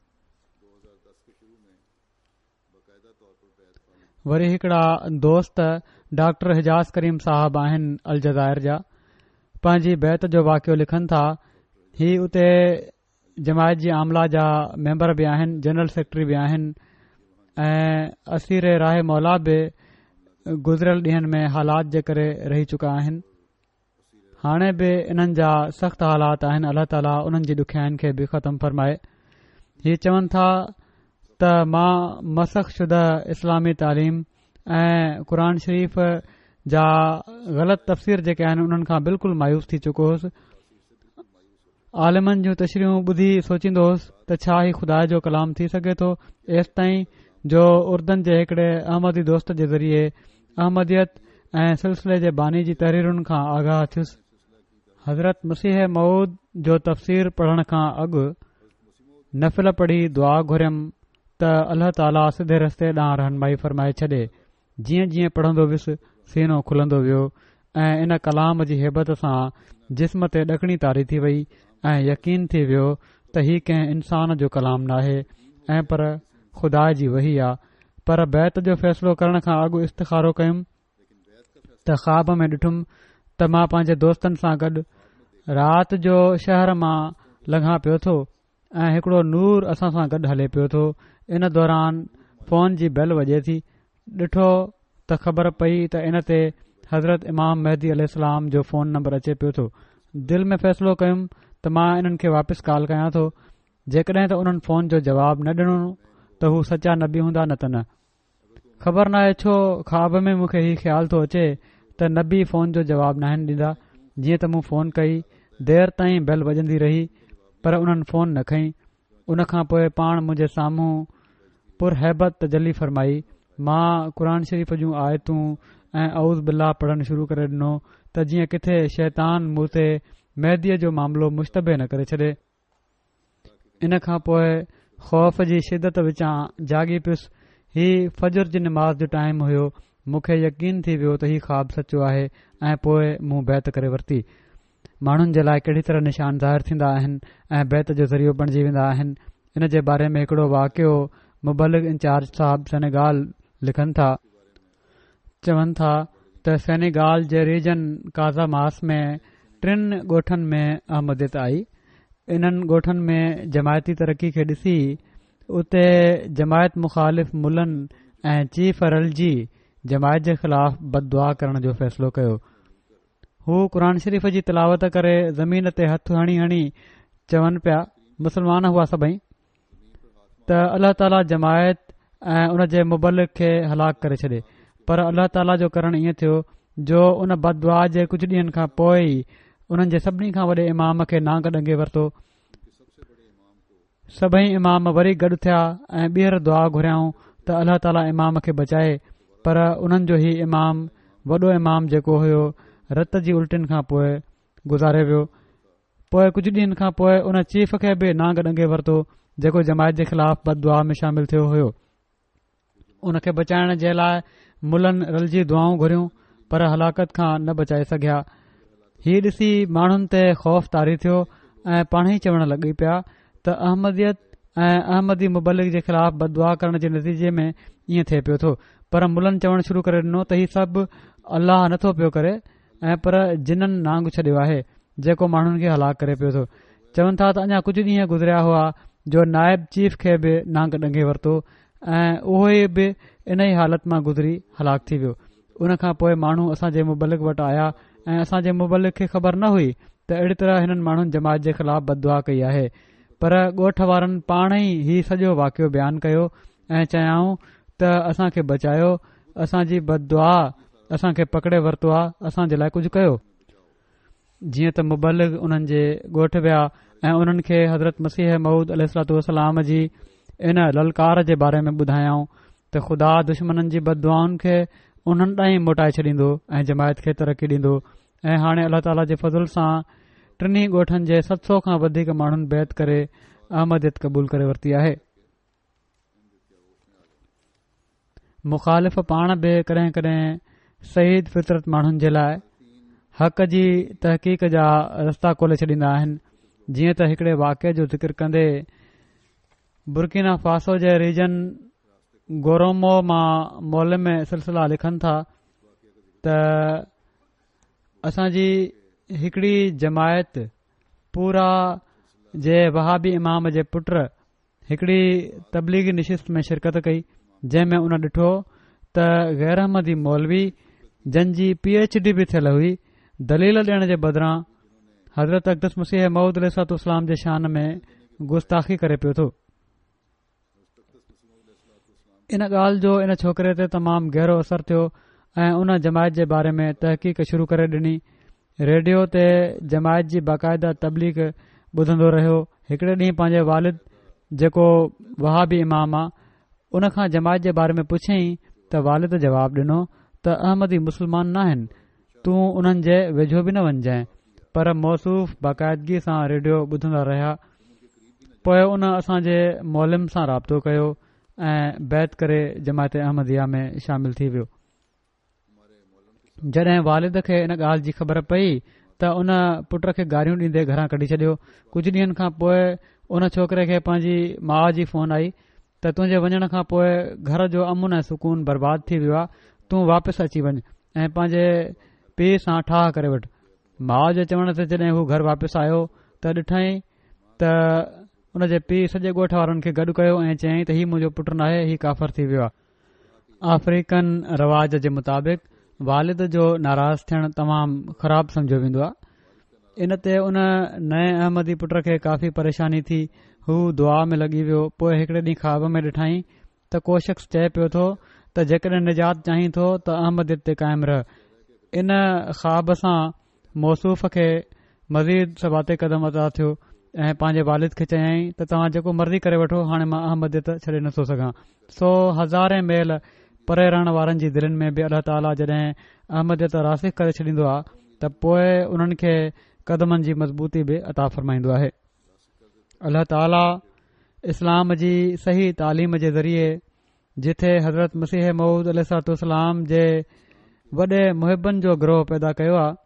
वरी हिकड़ा दोस्त डॉक्टर हिजाज़ करीम साहब आहिनि अलजाइर जा, पंहिंजी बैत जो वाक़ियो लिखनि था। ही उते जमायत जी आमला जा मेंबर बि आहिनि, जनरल सेक्रेटरी बि आहिनि ऐं असीर राह मौला बि गुज़िरियल ॾींहनि में हालात जे करे रही चुका आहिनि। हाणे बि इन्हनि जा सख़्त हालात आहिनि। अल्लाह ताला उन्हनि जी ॾुखियाईनि खे बि ख़तमु फ़रमाए। हीअ चवनि था त मां मसख़ शुदा इस्लामी तालीम ऐं क़ुर शरीफ़ जा ग़लति तफ़सीर जेके आहिनि उन्हनि खां बिल्कुलु मायूस थी चुको हुउसि। आलिमनि जूं तशरीहूं ॿुधी सोचींदो हुउसि त छा ही ख़ुदा जो कलाम थी सघे थो, एसि ताईं जो उर्दन जे हिकड़े अहमदी दोस्त जे ज़रिए अहमदियत ऐं सिलसिले जे बानी जी तहरीरुनि खां आगाह थियुसि। हज़रत मसीह मऊद जो तफ़सीर पढ़ण खां अॻु नफ़िल पढ़ी दुआ घुरियमि त अल्लाह ताला सिधे रस्ते ॾांहुं रहनुमाई फ़रमाए छॾे। जीअं जीअं पढ़ंदो वियुसि सीनो खुलंदो वियो ऐं इन कलाम जी हेबत सां जिस्म ते ॾकणी तारी थी वई ऐं यकीन थी वियो त हीउ कंहिं इंसान जो कलाम नाहे ऐं पर ख़ुदा जी वही आहे। पर बैत जो फ़ैसिलो करण खां अॻु इस्तिखारो कयुमि त ख़्वाब में ॾिठुमि त मां पंहिंजे दोस्तनि सां गॾु राति जो शहर मां लंघां पियो थो ऐं हिकड़ो नूर असां सां गॾु हले पियो थो। इन दौरान फ़ोन जी बेल वॼे थी। ॾिठो त ख़बर पई त इन ते हज़रत इमाम महदी अलैहिस्सलाम जो फ़ोन नंबर अचे पियो थो। दिल में फ़ैसिलो कयुमि त मां इन्हनि खे वापसि कॉल कयां थो। जेकॾहिं त उन्हनि फ़ोन जो जवाबु न ॾिनो त हू सचा नबी हूंदा, न त न। ख़बर नाहे छो ख़्वाब में मूंखे हीउ ख़्यालु थो अचे त नबी फ़ोन जो जवाबु नाहिनि ॾींदा। जीअं त मूं फ़ोन कई, देर ताईं बेल वॼंदी रही पर उन्हनि फ़ोन न खईं। उन खां पोइ पाण मुंहिंजे साम्हूं पुरहैबत तजली फ़रमाई। मां क़ुर शरीफ़ जूं आयतूं ऐं औज़ बिल्लाह पढ़णु शुरू करे ॾिनो त जीअं किथे शैतान मूं ते मेहदीअ जो मामिलो मुश्तबे न करे छॾे। इन खां पोइ ख़ौफ़ जी शिदत विचां जागी पियुसि। हीउ फजर जी नमाज़ जो टाइम हुयो। मूंखे यकीन थी वियो त हीउ ख़्वाबु सचो आहे ऐं पोइ मूं बैत करे वरिती। माण्हुनि जे लाइ कहिड़ी तरह निशान ज़ाहिर थींदा आहिनि ऐं बैत जो ज़रियो बणिजी वेंदा आहिनि। इन जे बारे में हिकड़ो वाक़ियो मुबलिग इंचार्ज साहब सेनेगाल लिखनि था। चवनि था त सेनेगाल जे रीजन काज़ामास में टिनि ॻोठनि में अहमदियत आई। इन्हनि ॻोठनि में जमायती तरक़ी खे ॾिसी उते जमायत मुख़ालिफ़ मुलनि ऐं चीफ रलजी जमायत जे ख़िलाफ़ बददुआ करण जो फ़ैसिलो कयो। हू क़ुर शरीफ़ जी तिलावत करे ज़मीन ते हथ हणी हणी चवनि पिया, मुसलमान हुआ सभई, त अल्लाह ताला जमायत ऐं उन जे मुबलिक खे हलाक करे छॾे। पर अल्लाह ताला जो करणु ईअं थियो जो उन बददुआ जे कुझु ॾींहनि खां पोइ ई उन्हनि जे सभिनी खां वॾे इमाम खे नांग ॾंगे वरितो। सभई इमाम वरी गॾु थिया ऐं ॿीहर दुआ घुरियाऊं त अल्लाह ताला इमाम खे बचाए। पर उन्हनि जो ही इमाम वॾो इमाम जेको हुयो रत जी उल्टियुनि खां पोइ गुज़ारे वियो। पोइ कुझु ॾींहनि खां पोइ उन चीफ खे बि नांग ॾंगे वरितो जेको जमायत जे ख़िलाफ़ बददुआ में शामिल थियो हुयो। उन खे बचाइण जे लाइ मुलनि रलजी दुआऊं घुरियूं पर हलाकत खां न बचाए सघिया। हीउ ॾिसी माण्हुनि ते ख़ौफ़ तारी थियो ऐं पाण ई चवण लॻी पिया त अहमदियत ऐं अहमदी मुबलिक जे ख़िलाफ़ बददुआ करण जे नतीजे में ईअं थिए पियो थो। पर मुलनि चवणु शुरू करे ॾिनो त हीउ सभु अल्लाह नथो पियो करे ऐं पर जिन्हनि नांग छॾियो आहे जेको माण्हुनि खे हलाक करे पियो थो। चवनि था त अञा कुझु ॾींहं गुज़रिया हुआ जो नायब चीफ खे बि नांग ॾंगे वरितो ऐं उहो ई बि इन ई हालत मां गुज़री हलाक थी वियो। उन खां पोइ माण्हू असांजे मुबलिक वटि आया ऐं असांजे मुबलिक खे ख़बर न हुई त अहिड़ी तरह हिननि माण्हुनि जमायत जे ख़िलाफ़ बददुआ कई आहे। पर ॻोठ वारनि पाण ई हीउ सॼो वाक़ियो बयानु कयो ऐं चयाऊं त असां खे बचायो, असांजी बददुआ असांखे पकड़े वरितो आहे, असांजे लाइ कुझु कयो। जीअं त मुबलिग उन्हनि जे ॻोठ विया ऐं उन्हनि खे हज़रत मसीह मऊद अलैहिस्सलाम जी इन ललकार जे बारे में ॿुधायऊं त ख़ुदा दुश्मननि जी बददुआउनि खे उन्हनि ॾांहुं मोटाए छॾींदो ऐं जमायत खे तरक़ी ॾींदो। ऐं हाणे अल्लाह ताला जे फज़ुल सां टिनी ॻोठनि जे सत सौ खां वधीक माण्हुनि बैत करे अहमदियत क़बूल करे वरिती आहे। मुख़ालिफ़ पाण बि कॾहिं कॾहिं शहीद फितरत माण्हुनि जे लाइ हक़ जी तहक़ीक़ जा रस्ता खोले छॾींदा आहिनि। जीअं त हिकड़े वाक़े जो ज़िक्र कंदे बुर्किना फासो जे रीजन गोरोमो मां मोल में सिलसिला लिखनि था त असांजी हिकड़ी जमायत पूरा जे वहाबी इमाम जे पुट हिकड़ी तबलीगी निशिस्त में शिरकत कई, जंहिं में उन ॾिठो त गैर अहमदी मौलवी जंहिंजी पी एच डी बि थियल हुई दलील ॾियण जे बदिरां हज़रत अक़दस मसीह मऊद अलैहिस्सलाम जे शान में गुस्ताखी करे पियो थो। इन ॻाल्हि जो इन छोकिरे ते तमामु गहरो असरु थियो ऐं उन जमायत जे बारे में तहक़ीक़ शुरू करे ॾिनी। रेडियो ते जमायत जी बाक़ायदा तबलीग ॿुधंदो रहियो। हिकड़े ॾींहुं पंहिंजे वालिद जेको वहाबी इमाम आहे उन खां जमायत जे बारे में पुछियईं त वालिद जवाबु ॾिनो त अहमदी मुस्लमान न आहिनि, तूं उन्हनि जे वेझो बि न वञजांइ। पर मौसूफ़ बाक़ायदगी सां रेडियो ॿुधंदा रहिया। पोइ उन असांजे मौलिम सां राब्तो कयो ऐं बैत करे जमायत अहमदिया में शामिल थी वियो। जॾहिं वालिद खे इन ॻाल्हि जी ख़बर पई त उन पुट खे गारियूं ॾींदे घरां कढी छॾियो। कुझु ॾींहनि खां पोइ उन छोकिरे खे पंहिंजी माउ जी फोन आई त तुंहिंजे वञण खां पोइ घर जो अमुन ऐं सुकून बर्बाद थी वियो आहे, तूं वापसि अची वञ ऐं पंहिंजे पीउ सां ठाह करे वठि। माउ जे चवण ते जॾहिं हू घर वापसि आयो त ॾिठई त उन जे पीउ सॼे ॻोठ वारनि खे गॾु कयो ऐं चयईं त हीउ मुंहिंजो पुटु नाहे, हीउ काफ़र थी वियो आहे। अफ्रीकन रवाज जे मुताबिक़ वालिद जो नाराज़ थियणु तमामु ख़राब सम्झो वेंदो आहे। इन ते उन नए अहमदी पुट खे काफ़ी परेशानी थी। हू दुआ में लॻी वियो। पोइ हिकड़े ॾींहुं ख़्वाब में ॾिठाई त को शख़्स चए पियो थो त जेकॾहिं निजात चाहीं थो त अहमदियत ते क़ाइमु रह। इन ख़्वाब सां मौसूफ़ खे मज़ीद सबाते क़दम अदा थियो ऐं पंहिंजे वालिद खे चयाईं त तव्हां जेको मर्ज़ी करे वठो, हाणे मां अहमदियत छॾे नथो सघां। सो हज़ारे मेल परे रहण वारनि जी दिलनि में बि अल्लाह ताला जॾहिं अहमदियत रासिख़ करे छॾींदो आहे त पोइ उन्हनि खे क़दमनि जी मज़बूती बि अता फ़रमाईंदो आहे। अल्लाह ताला इस्लाम जी सही तालीम जे ज़रिए जिथे हज़रत मसीह मऊद अलैहिस्सलाम जे वॾे मुहिबनि जो गिरोह पैदा कयो आहे,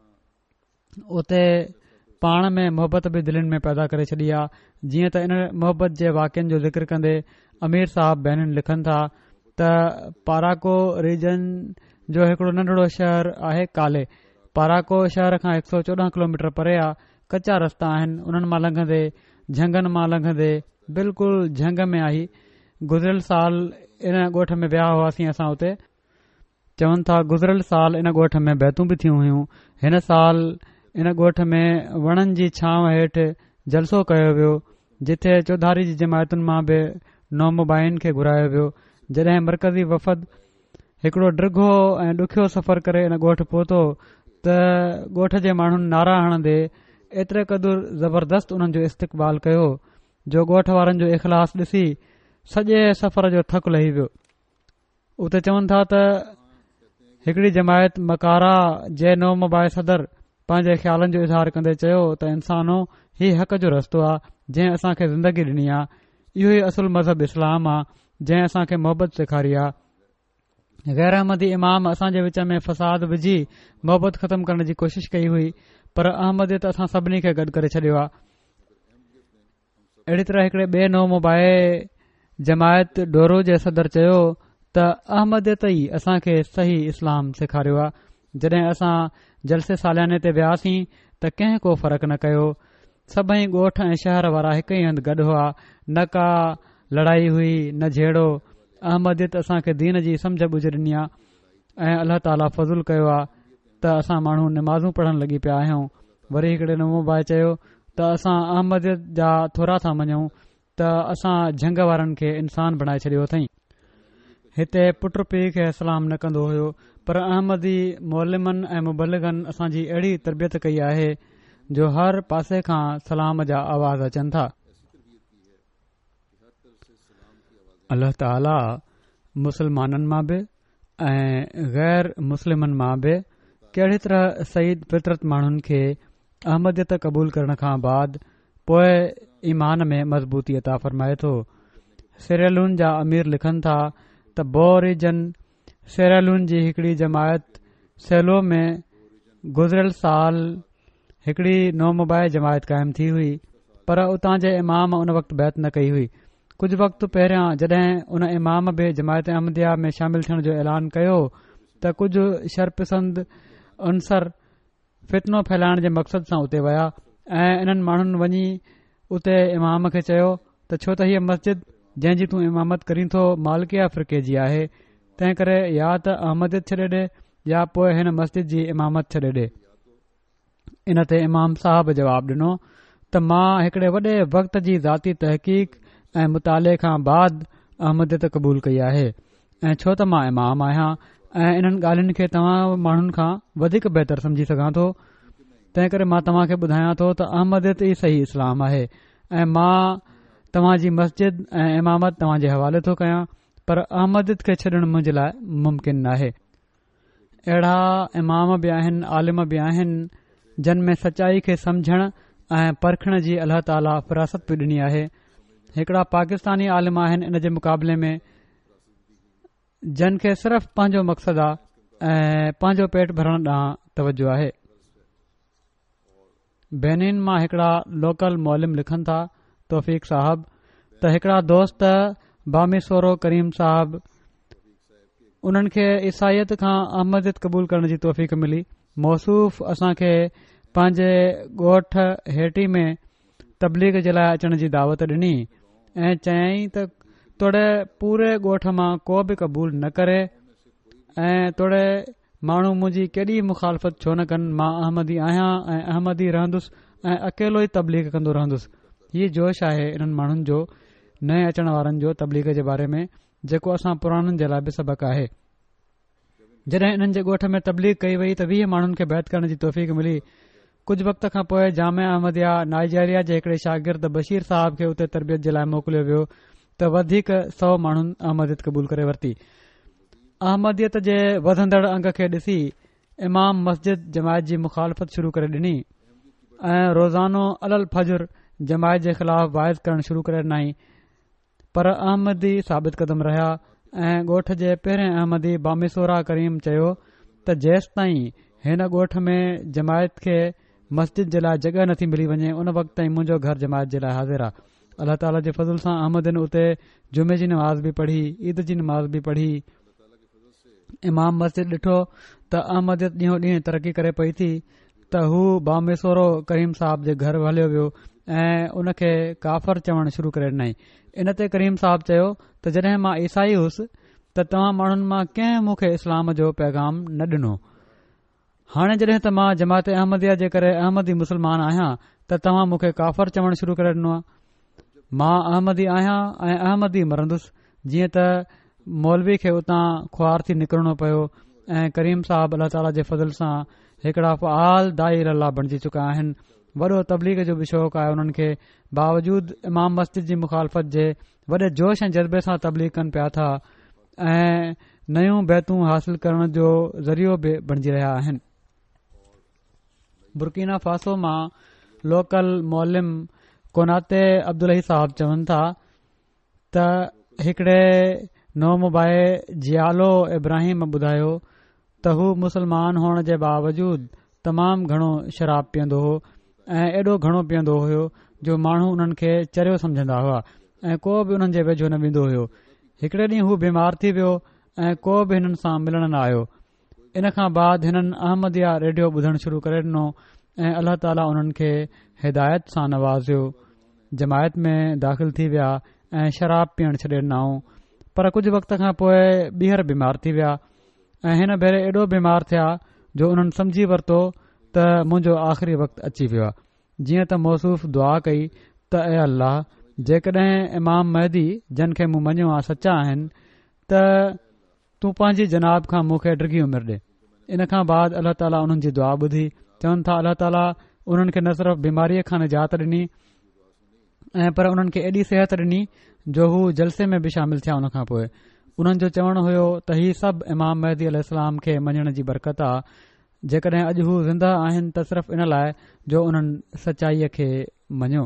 उते पाण में मोहबत बि दिलनि में पैदा करे छॾी आहे। जीअं त इन मोहबत जे वाक़िअनि जो ज़िक्र कंदे अमीर साहब बैनिन लिखनि था त पाराको रीजन जो हिकड़ो नंढड़ो शहर आहे काले। पाराको शहर खां हिकु सौ चोॾहं किलोमीटर परे आहे। कचा रस्ता आहिनि, उन्हनि मां लंघंदे झंगनि मां लंघंदे बिल्कुलु झंग में आई। गुज़िरियल साल इन ॻोठ में विया हुआसीं असां उते। चवनि था गुज़िरियल साल इन ॻोठ में बैतूं बि थियूं हुयूं। हिन साल इन ॻोठ में वणनि जी छांव हेठि जलसो कयो वियो, जिथे चौधारी जी जमायतुनि मां बि नौमुबाइन खे घुरायो वियो। जॾहिं मरकज़ी वफ़द हिकड़ो डिघो ऐं ॾुखियो सफ़र करे इन ॻोठ पहुतो त ॻोठ जे माण्हुनि नारा हणंदे एतिरे क़दुरु ज़बरदस्त उन्हनि जो इस्तक़बाल कयो जो ॻोठ वारनि जो इख़लास ॾिसी सॼे सफ़र जो थकु लही वियो। उते चवनि था त हिकड़ी जमायत मकारा जे नौमुबाए सदर पंहिंजे ख़्यालनि जो इज़हार कंदे चयो त इंसानो हीउ हक़ जो रस्तो आहे जंहिं असांखे ज़िंदगी ॾिनी आहे। इहो ई असुल मज़हब इस्लाम आहे जंहिं असांखे मोहबत सेखारी आहे। गैर अहमदी इमाम असांजे विच में फ़साद विझी मोहबत ख़तमु करण जी कोशिशि कई हुई, पर अहमदियत असां सभिनी खे गॾु करे छॾियो आहे। अहिड़ी तरह हिकड़े ॿिए नौमुबाए जमायत डोरो जे सदर चयो त अहमदियत ई असांखे सही इस्लाम सेखारियो आहे। जॾहिं असां जलसे सालियाने ते वियासीं त कंहिं को फ़र्क़ु न कयो। सभई ॻोठ ऐं शहर वारा हिक ई हंधि गॾु हुआ। न का लड़ाई हुई न झेड़ो। अहमदियत असांखे दीन जी सम्झ ॿुझ ॾिनी आहे ऐं अल्लाह ताला फज़ुल कयो आहे त असां माण्हू निमाज़ूं पढ़ण लॻी पिया आहियूं। वरी हिकड़े नमूबाए चयो त असां अहमदियत जा थोरा था मञूं त असां झंग वारनि खे इंसान बणाए छॾियो अथई। हिते पुट पीउ खे सलाम न कंदो हुयो, पर अहमदी मोलिमनि ऐं मुबलिगनि असांजी अहिड़ी तरबियत कई आहे जो हर पासे खां सलाम जा आवाज़ अचनि था। अल्लाह ताला मुसलमाननि मां बि ऐं गैर मुस्लिमनि मां बि कहिड़ी तरह सईद फितरत माण्हुनि खे अहमदियत क़बूल करण खां बाद पोइ ईमान में मज़बूती अता फ़रमाए थो। सिरियलून जा अमीर लिखनि था त बोरिजन सिरियलून जी हिकड़ी जमायत सेलो में गुज़िरियल साल हिकड़ी नोमुबाए जमायत क़ाइमु थी हुई, पर उतां जे इमाम उन वक़्तु बैत न कई हुई। कुझु वक़्तु पहिरियां जॾहिं उन इमाम बि जमायत अहमदिया में शामिल थियण जो ऐलान कयो त कुझु शरपसंद अंसर फितनो फैलाइण जे मक़सद सां उते विया ऐं इन्हनि माण्हुनि वञी उते इमाम खे चयो त छो त हीअ मस्जिद जंहिंजी तूं इमामत करीं थो मालिकिया फ़िरके जी आहे, तंहिं करे या त अहमदियत छॾे ॾे या पोइ हिन मस्जिद जी इमामत छॾे ॾे। इन ते इमाम साहब जवाबु ॾिनो त मां हिकड़े वॾे वक़्त जी ज़ाती तहक़ीक़ ऐं मुताले खां बाद अहमदियत क़बूल कई आहे ऐं छो त मां इमाम आहियां ऐं इन्हनि ॻाल्हियुनि खे तव्हां माण्हुनि खां वधीक बहितर समझी सघां थो, तंहिं करे मां तव्हां खे ॿुधायां थो त अहमदियत ई सही इस्लाम आहे ऐं मां तव्हां जी मस्जिद ऐं इमामत तव्हां जे हवाले थो कयां, पर अहमदियत खे छॾणु मुंहिंजे लाइ मुमकिन नाहे। अहिड़ा इमाम बि आहिनि, आलिम बि आहिनि जिन में सचाई खे समझण ऐं परखण जी अल्लाह ताला फ़िरासत बि ॾिनी आहे। हिकड़ा पाकिस्तानी आलिम आहिनि इन जे मुक़ाबले में जिन खे सिर्फ़ पंहिंजो मक़सदु आहे ऐं पंहिंजो पेट भरण ॾांहुं तवजो आहे। बेनिन मां हिकड़ा लोकल मोलिम लिखनि था तौफ़ीक़ साहब त हिकड़ा दोस्त बामिसोरो करीम साहब उन्हनि खे ईसाइत खां अहमदियत क़बूल करण जी तौफ़ीक़ मिली। मौसूफ़ असां खे पंहिंजे ॻोठ हेठी में तबलीग जे लाइ अचण जी दावत ॾिनी ऐं चयाईं त तोड़े पूरे ॻोठ मां को बि क़बूल न करे ऐं तोड़े माण्हू मुंहिंजी केॾी मुखालफ़त छो न कनि। मां अहमदी आहियां ऐं अहमदी रहंदुसि ऐं अकेलो ई तबलीग कंदो रहंदुसि। हीउ जोश आहे इन्हनि माण्हुनि जो, नए अचण वारनि जो तबलीग जे बारे में, जेको असां पुराणनि जे लाइ बि सबक़ आहे। जॾहिं इन्हनि जे ॻोठ में तबलीग कई वई त वीह माण्हुनि खे बैत करण जी तौफ़ीक़ मिली। कुझु वक़्त खां पोइ जामिया अहमदिया नाइजीरिया जे हिकड़े शागिर्द बशीर साहब खे उते तरबियत जे लाइ मोकिलियो वियो त वधीक सौ माण्हुनि अहमदियत क़बूल करे वरिती। अहमदियत जे वधंदड़ अंग खे ॾिसी इमाम मस्जिद जमायत जी मुखालफ़त शुरू करे ॾिनी ऐं रोज़ानो अलल फजर जमायत जे ख़िलाफ़ वाइज़ करणु शुरू करे ॾिनई, पर अहमदी साबित क़दम रहिया ऐं ॻोठ जे पहिरें अहमदी बामिसोरा करीम चयो त जेसि ताईं हिन ॻोठ में जमायत खे मस्जिद जे लाइ जॻह नथी मिली वञे उन वक़्त ताईं मुंहिंजो घर जमायत जे लाइ हाज़िर आहे। अल्लाह ताला जे फज़ल सां अहमदन उते जुमे जी नमाज़ बि पढ़ी, ईद जी नमाज़ बि पढ़ी। इमाम मस्जिद ॾिठो त अहमदियत ॾींहों ॾींहुं तरक़ी करे पई थी त हू बामिसोरो करीम साहब जे घर हलियो वियो ऐं उन खे काफ़र चवणु शुरू करे ॾिनई। इन ते करीम साहब चयो त जॾहिं मां ईसाई हुयुसि त तव्हां माण्हुनि मां कंहिं मूंखे इस्लाम जो पैगाम न ॾिनो। हाणे जॾहिं त मां जमायत अहमदिया जे करे अहमदी मुस्लमान आहियां त तव्हां मूंखे काफ़र चवणु शुरू करे ॾिनो आहे। मां अहमदी आहियां ऐं अहमदी मरंदुसि। जीअं त मौलवी खे उतां ख़्वार थी निकिरणो पियो ऐं करीम साहब अल्लाह ताला जे फज़ल सां हिकड़ा फ़आल दाई अल्लाह बणिजी चुका आहिनि। वॾो तबलीग जो बि शौक़ु आहे उन्हनि खे, बावजूद इमाम मस्जिद जी मुखालफ़त जे वॾे जोश ऐं जज़्बे सां तबलीग कनि पिया था ऐं नयूं बैतूं हासिल करण जो ज़रियो बि बणिजी रहिया आहिनि। बुर्किना फासो मां लोकल मौलिम कोनाते अब्दुलही साहब चवनि था त हिकड़े नौमुबाए जियालो इब्राहिम ॿुधायो त हू मुसलमान हुअण जे बावजूद तमामु घणो शराब पीअंदो हो ऐं एॾो घणो पीअंदो हुयो जो माण्हू उन्हनि खे चरियो समझंदा हुआ ऐं को बि उन्हनि जे वेझो न वेंदो हुयो। हिकड़े ॾींहुं हू बीमार थी वियो ऐं को बि हिननि सां मिलण न आयो। इन खां बाद हिननि अहमदिया रेडियो ॿुधणु शुरू करे ॾिनो ऐं अल्लाह ताला उन्हनि खे हिदायत सां नवाज़ियो। जमायत में दाख़िल थी विया ऐं शराब पीअण छॾे ॾिनऊं, पर कुझु वक़्त खां पोइ ॿीहर बीमार थी विया ऐं हिन भेरे एॾो बीमार थिया जो उन्हनि समझी वरितो त मुंहिंजो आख़िरी वक़्तु अची वियो आहे। जीअं त मौसूफ़ दुआ कई त ए अल्लाह, जेकॾहिं इमाम महदी जिन खे मूं मञियो आहे सचा आहिनि त तूं पंहिंजी जनाब खां मूंखे डिघी उमिरि ॾे। इन खां बाद अल्लाह ताला उन्हनि जी दुआ ॿुधी। चवनि था अल्लाह ताला उन्हनि खे न सिर्फ़ बीमारीअ खां निजात ॾिनी ऐं पर उन्हनि खे एॾी सिहत ॾिनी जो हू जलसे में बि शामिल थिया। उन खां पोइ उन्हनि जो चवणु हुयो त ही सभु इमाम महदी अल इस्लाम खे मञण जी बरकत आहे। जेकॾहिं अॼु हू ज़िंदा आहिनि त सिर्फ़ इन लाइ जो उन्हनि सचाईअ खे मञियो।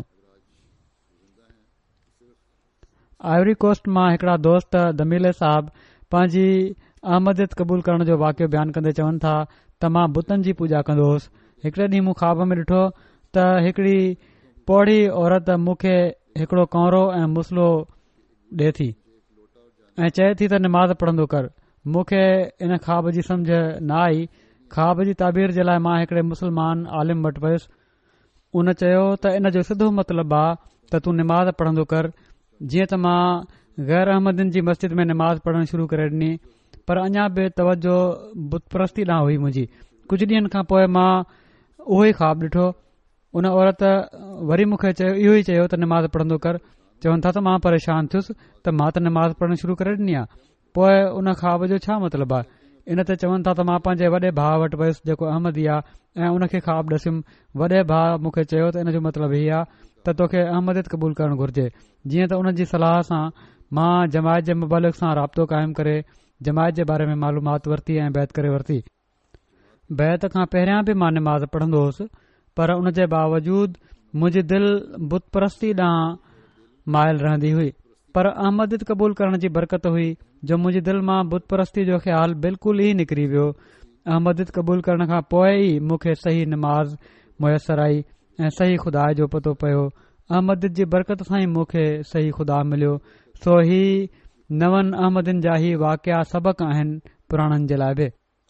आइवरी कोस्ट मां हिकड़ा दोस्त दमीले साहब पंहिंजी अहमदियत क़बूल करण जो वाक़ियो बयानु कंदे चवनि था त मां बुतनि जी पूॼा कंदो हुउसि। हिकड़े ॾींहुं मूं ख़्वाब में ॾिठो त हिकड़ी पौड़ी औरत मूंखे हिकड़ो कौरो ऐं मुसलो ॾे थी ऐं चए थी त निमाज़ पढ़ंदो कर। मूंखे इन ख़्वाब जी सम्झ न आई। ख़्वाब जी ताबीर जे लाइ मां हिकड़े मुस्लमान आलिम वटि वियुसि। उन चयो त इन जो सिधो मतिलबु आहे त तूं निमाज़ पढ़ंदो कर। जीअं त मां गैर अहमदनि जी मस्जिद में निमाज़ पढ़णु शुरू करे ॾिनी, पर अञा बि तवजो बुतप्रस्ती ॾांहुं हुई मुंहिंजी। कुझु ॾींहनि खां पोइ मां उहो ई ख़्वाब ॾिठो। उन औरत वरी मूंखे चयो इहो ई चयो त निमाज़ पढ़ंदो कर। चवनि था त मां परेशान थियुसि त मां त निमाज़ पढ़णु शुरू करे ॾिनी आहे। पोइ उन ख़्वाब जो छा मतिलबु आहे? इन ते चवनि था त मां पंहिंजे वॾे भाउ वटि वियुसि जेको अहमदी आहे ऐं उन खे ख़्वाब ॾसियुमि। वॾे भाउ मूंखे चयो त इन जो मतिलबु हीउ आहे त तोखे अहमदियत क़बूल करणु घुर्जे। जीअं त उन जी सलाह सां मां जमायत जे मुबालिक सां राब्तो क़ाइमु करे जमायत जे बारे में मालूमात वरिती ऐं बैत करे वरिती। बैत खां पहिरियां बि मां निमाज़ पढ़ंदो हुउसि, पर उन जे बावजूद मुंहिंजी दिलि बुतप्रस्ती ॾांहुं माइल रहंदी हुई। पर अहमदियत क़बूल करण जी बरकत हुई जो मुंहिंजी दिलि मां बुतप्रस्ती जो ख़्यालु बिल्कुलु ई निकिरी वियो। अहमदियत क़बूल करण खां पोइ ई मूंखे सही निमाज़ मुयसर आई ऐं सही खुदा जो पतो पियो। अहमदियत जी बरकत सां ई मूंखे सही खुदा मिलियो। सो ही नवनि अहमदिन जा ई वाक़िया सबक़ आहिनि पुराणनि जे लाइ बि।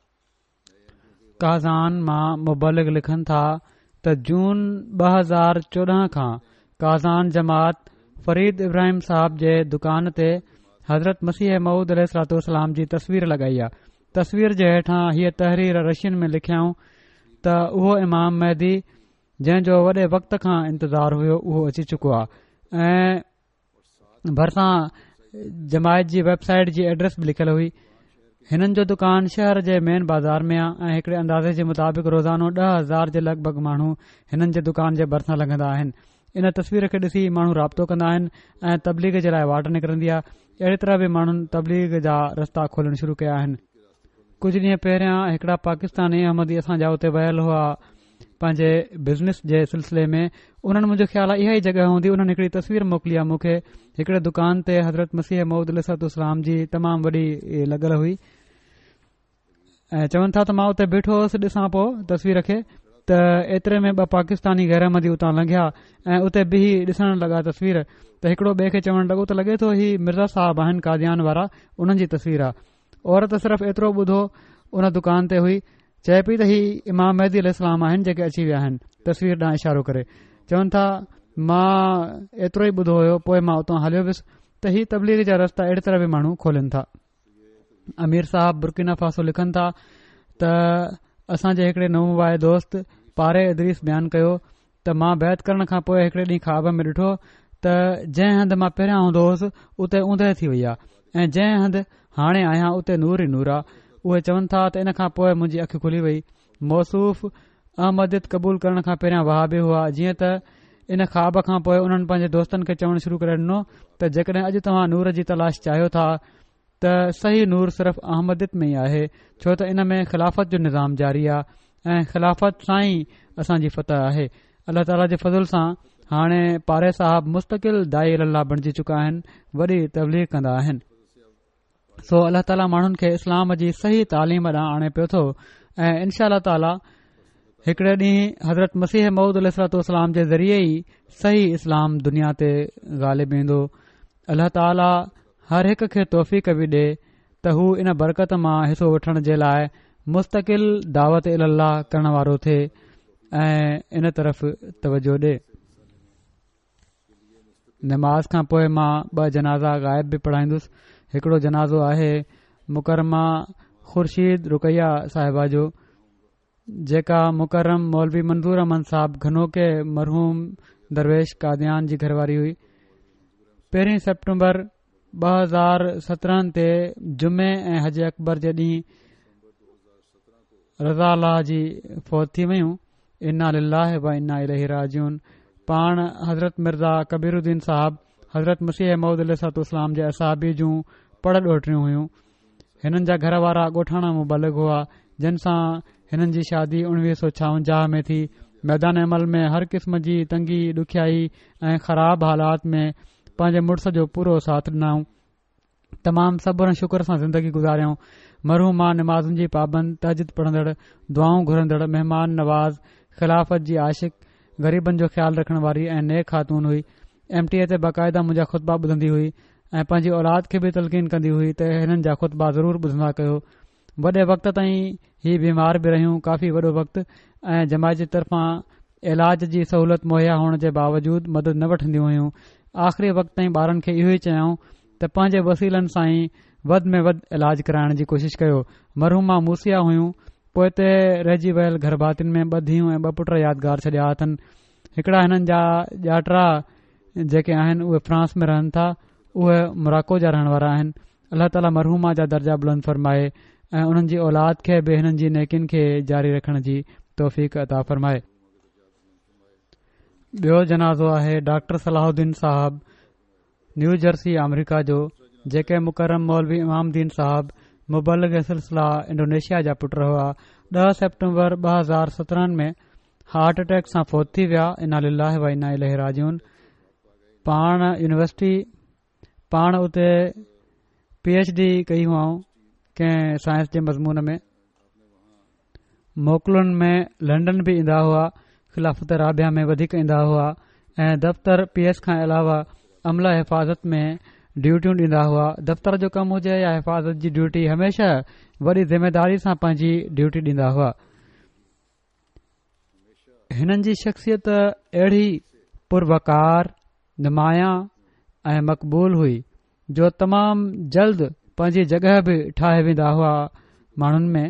काज़ान मां मुबलिग लिखनि था त जून ॿ हज़ार चोॾहं खां काज़ान जमात फरीद इब्राहिम साहब जे दुकान ते हज़रत मसीह मऊद अलैहिस्सलाम जी तस्वीर लॻाई आहे। तस्वीर जे हेठां हीअ तहरीर रशियन में लिखियाऊं त उहो इमाम महदी जंहिं जो वॾे वक़्त खां इंतज़ारु हुयो उहो अची चुको आहे ऐं भरिसां जमायत जी वेबसाइट जी एड्रेस बि लिखियलु हुई। हिननि जो दुकान शहर जे मेन बाज़ार में आहे ऐं हिकड़े अंदाज़े जे मुताबिक़ रोज़ानो ॾह हज़ार जे लॻभॻि माण्हू हिननि जे दुकान जे भरिसां लंघंदा आहिनि। इन तस्वीर खे ॾिसी माण्हू राब्तो कंदा आहिनि ऐं तबलीग जे लाइ वाट निकिरंदी आहे। अहिड़ी तरह बि माण्हुनि तबलीग जा रस्ता खोलण शुरू कया आहिनि। कुझु ॾींहं पहिरियां हिकड़ा पाकिस्तानी अहमदी असांजा उते वियल हुआ पंहिंजे बिज़नेस जे सिलसिले में। उन्हनि मुंहिंजो ख़्यालु आहे इहा ई जॻहि हूंदी। उन्हनि हिकड़ी तस्वीर मोकिली आहे मूंखे। हिकड़े दुकान ते हज़रत मसीह मऊद अलैहिस्सलाम जी तमामु वॾी लॻल हुई ऐं चवनि था त मां उते बीठो हुउसि ॾिसां पोइ तस्वीर खे त एतिरे में ॿ पाकिस्तानी गैर अहमदी उतां लंघिया ऐं उते बीही ॾिसण लॻा तस्वीर। त हिकड़ो ॿिए खे चवणु लॻो त लॻे थो ही मिर्ज़ा साहब आहिनि कादियान वारा, उन्हनि जी तस्वीर आहे। औरत सिर्फ़ एतिरो ॿुधो उन दुकान ते हुई, चए पई त ही इमाम महदी अलैहिस्सलाम आहिनि जेके अची विया आहिनि, तस्वीर ॾांहुं इशारो करे। चवनि था मां एतिरो ई ॿुधो हुयो, पोइ मां उतां हलियो वियुसि त ही तबलीग जा रस्ता अहिड़ी तरह बि माण्हू खोलनि था। अमीर साहब बुर्किना फासो लिखनि था त असांजे हिकड़े नववाए दोस्त पारे इदरीस बयानु कयो त मां बैत करण खां पोइ हिकड़े ॾींहुं ख़्वाब में ॾिठो त जंहिं हंधि मां पहिरियां हूंदो हुउसि उते ऊंदहि थी वई आहे ऐं जंहिं हंधि हाणे आहियां उते नूर ई नूर आहे। उहे चवनि था त इन खां पोइ मुंहिंजी अखि खुली वई। मौसूफ़ अहमदियत क़बूल करण खां पहिरियां वहाबी हुआ। जीअं त इन ख़्वाब खां पोइ उन्हनि पंहिंजे दोस्तनि खे चवणु शुरू करे ॾिनो त जेकॾहिं अॼु तव्हां नूर जी तलाश चाहियो था त सही नूर सिर्फ़ अहमदियत में ई आहे, छो त इन में ख़िलाफ़त जो निज़ाम जारी आहे ऐं ख़िलाफ़त सां ई असांजी फतह आहे। अल्लाह ताला जे फज़ल सां हाणे पारे साहब मुस्तक़िल दाई अल्लाह बणिजी चुका आहिनि, वॾी तबलीग कंदा आहिनि। सो अल्लाह ताला माण्हुनि खे इस्लाम जी सही तालीम ॾांहुं आणे पियो थो ऐं इनशा अल्लाह ताला हिकड़े ॾींहुं हज़रत मसीह मऊद अलैहिस्सलाम जे ज़रिए ई सही इस्लाम दुनिया ते ग़ालिब ईंदो। अल्लाह ताला हर हिक खे तौफ़ीक़ बि ॾे त हू इन बरकत मां हिसो वठण जे लाइ मुस्तक़िल दावत इल्लाह करण वारो थिए ऐं इन तरफ़ तवजो ॾे। नमाज़ खां पोइ मां ॿ जनाज़ा ग़ाइब बि पढ़ाईंदुसि। हिकड़ो जनाज़ो आहे मुकरमा खुर्शीद रुकैया साहिबा जो, जेका मुकरम मौलवी मंज़ूर अहमद साहब घनोके मरहूम दरवेश कादियान जी घरवारी हुई। पहिरीं सेप्टेम्बर ॿ हज़ार सत्रहं ते जुमे ऐं हज अकबर जे ॾींहुं रज़ा अल्लाह जी फौत थी वयूं। इन्ना लिल्लाहि व इन्ना इलैहि राजिऊन। पाण हज़रत मिर्ज़ा कबीरुद्दीन साहब हज़रत मसीह मऊद अलैहिस्सलाम जे असहाबी जूं पड़ ॾोहिटियूं हुयूं। हिननि जा घर वारा ॻोठाणा मुबलिग हुआ, जिन सां हिननि जी शादी उणिवीह सौ छावंजाह में थी। मैदान अमल में हर क़िस्म जी तंगी ॾुखियाई ऐं ख़राब हालात में पंहिंजे मुड़ुस जो पूरो साथ ॾिनऊं। तमामु सब्र ऐं शुक्र सां ज़िंदगी गुज़ारियऊं। मरहूमा नमाज़ुनि जी पाबंद, तहज्जुद पढ़ंदड़, दुआऊं घुरंदड़, महिमान नवाज़, ख़िलाफ़त जी आशिक, ग़रीबनि जो ख़्यालु रखण वारी ऐं नेक ख़ातून हुई। एमटीए ते बाक़ाइदा मुंहिंजा ख़ुतबा ॿुधंदी हुई ऐं पंहिंजी औलाद खे बि तलक़ीन कंदी हुई त हिननि जा ख़ुतबा ज़रूरु ॿुधंदा कयो। वॾे वक़्त ताईं ही बीमार बि रहियूं, काफ़ी वॾो वक़्तु, ऐं जमायत जी तरफ़ां इलाज जी सहूलियत मुहैया हुअण जे बावजूदु मदद न वठंदियूं हुयूं। आख़िरी वक़्त ताईं ॿारनि खे इहो ई चयाऊं त पंहिंजे वसीलनि सां ई वधि में वधि इलाज कराइण जी कोशिश कयो। मरहूमा मूसिया हुयूं। पोइ ते रहिजी वियल घर भातियुनि में ॿ धीअरूं ऐं ॿ पुट यादगार छॾिया अथनि। हिकिड़ा हिननि जा ॼाटरा जेके आहिनि उहे फ्रांस में रहनि था, उहे मोराको जा रहण वारा आहिनि। अल्लाह ताला मरहूमा जा दर्जा बुलंद फरमाए ऐं उन्हनि जी औलाद खे बि हिननि जी नेकिन खे जारी रखण जी तौफ़ीक़ अता फरमाए। ॿियो जनाज़ो आहे doctor Salahuddin Sahib New Jersey अमरीका जो, जेके मुकरम मौलवी इमामदीन साहब मुबलिग सिलसिला इंडोनेशिया जा पुट हुआ। ॾह सेप्टेम्बर ॿ हज़ार सत्रहं में हार्ट अटैक सां फौत थी विया। इन्ना लिल्लाहि व इन्ना इलैहि राजिऊन। पाण यूनिवर्सिटी पाण उते पी एच डी कई हुआऊं कंहिं साइंस जे मज़मून में। मोकलुनि में लंडन बि ईंदा हुआ, ख़िलाफ़त राबिया में वधीक ईंदा हुआ ऐं दफ़्तर पी एस खां अलावा अमला हिफ़ाज़त में ड्यूटियूं ॾींदा हुआ। दफ़्तर जो कमु हुजे या हिफ़ाज़त जी ड्यूटी, हमेशह वॾी ज़िमेदारी सां पंहिंजी ड्यूटी ॾींदा हुआ। हिननि जी शख़्सियत अहिड़ी पुरवकार, नुमाया ऐं मक़बूल हुई जो तमामु जल्द पंहिंजी जॻह बि ठाहे वेंदा हुआ माण्हुनि में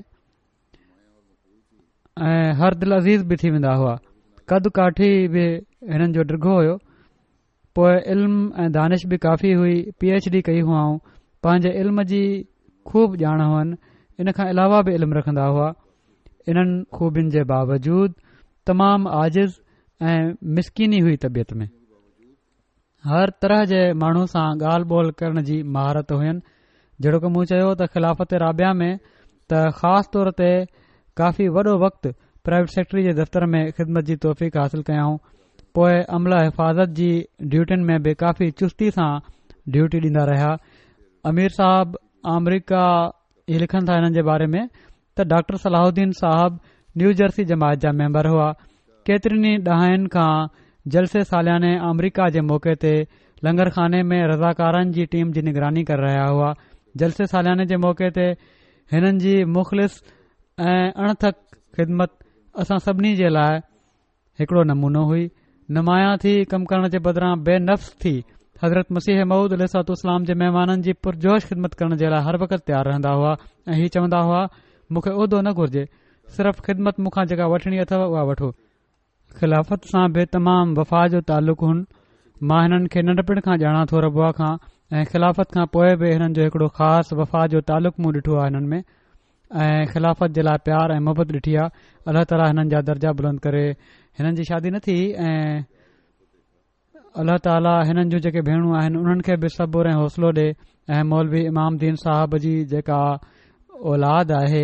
ऐं हर दिल अज़ीज़ बि थी वेंदा हुआ। कद काठी बि हिननि जो डिघो हुयो। पोइ इल्म ऐं दानिश बि काफ़ी हुई। पी एच डी कई हुआऊं। पंहिंजे इल्म जी खूब ॼाण हुअनि। इन खां अलावा बि इल्मु रखंदा हुआ। इन्हनि खूबियुनि जे बावजूद तमामु आजिज़ ऐं मिसकिनी हुई तबियत में। हर तरह जे माण्हू सां ॻाल्हि ॿोल करण जी महारत हुयनि। जहिड़ो की मूं चयो त ख़िलाफ़त राबिया में त ख़ासि तौर ते काफ़ी वॾो वक़्तु प्राइवेट सेक्रेटरी जे दफ़्तर में ख़िदमत जी तौफ़ीक़ हासिल कयाऊं। पोइ अमला हिफ़ाज़त जी ड्यूटियुनि में बि काफ़ी चुस्ती सां ड्यूटी ॾींदा रहिया। अमीर साहब अमरीका ही लिखनि था हिननि जे बारे में त doctor Salahuddin Sahib New Jersey जमायत जा मेंबर हुआ। केतिरनि ॾहाकनि खां जलसे सालियाने अमरीका जे मौक़े ते लंगर खाने में रज़ाकारनि जी टीम जी निगरानी करे रहिया हुआ। जलसे सालियाने जे मौक़े ते हिननि जी मुख़लिस ऐं अणथक ख़िदमत असां सभिनी जे लाइ हिकिड़ो नमूनो हुई। नुमाया थी कमु करण जे बदिरां बेनफ़्स थी हज़रत मसीह मऊद अलैहिस्सलाम जे महिमाननि जी पुरजोश ख़िदमत करण जे लाइ हर वक़्तु तयारु रहंदा हुआ ऐं हीउ चवंदा हुआ, मूंखे उहिदो न घुर्जे, सिर्फ़ ख़िदमत मूंखां जेका वठणी अथव उहा वठो। ख़िलाफ़त सां बि तमामु वफ़ा जो तालुक़ु हुन। मां हिननि खे नंढपिण खां ॼाणा थो रबुआ खां ऐं ख़िलाफ़त खां पोइ बि हिननि जो हिकिड़ो ख़ासि वफ़ा जो तालुक़ु मूं ॾिठो आहे हिननि में ऐं ख़िलाफ़त जे लाइ प्यार ऐं मोहबत ॾिठी आहे। अल्लाह ताला हिननि जा दर्जा बुलंद करे। हिननि जी शादी न थी ऐं अल्लाह ताला हिननि जूं जेके भेणूं आहिनि उन्हनि खे बि सबुर ऐं हौसलो ॾे ऐं मौलवी इमामदीन साहब जी जेका औलाद आहे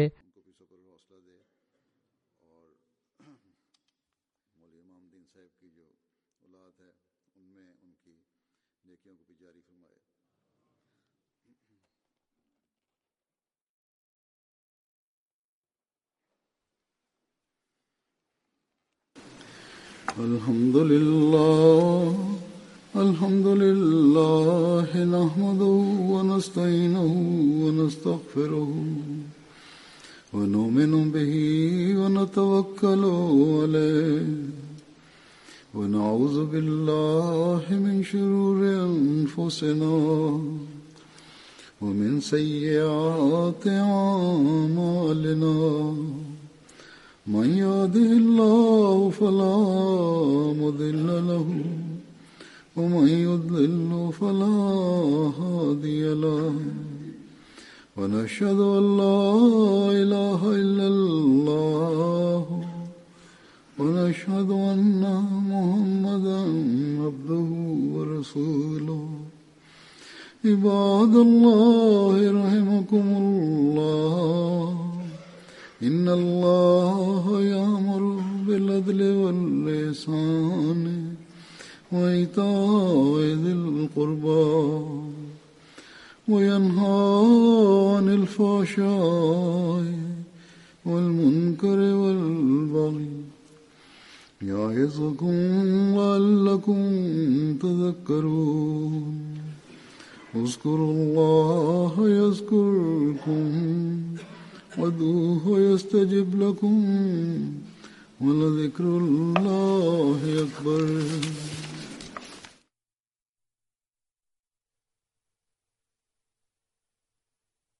अल्हम्दुलिल्लाह अल्हम्दुलिल्लाह नहमदुहु व नस्तईनुहु व नस्तगफिरुहु व नुमिनु बिही व नतवक्कलु अलैहि व नऊज़ु बिल्लाहि मिन शुरूरि अनफुसिना व मिन सय्यिआति अअमालिना मन यहदिहिल्लाहु फला मुदिल्ल लहु वमन युद्लिल्हु फला हादिय ونشهد أن لا إله إلا الله ونشهد أن محمدا عبده ورسوله عباد الله رحمكم الله إن الله يأمر بالعدل والإحسان وإيتاء ذي القربى وينهى عن الفحشاء والمنكر والبغي يعظكم لعلكم تذكرون اذكروا الله يذكركم وادعوه يستجب لكم ولذكر الله أكبر.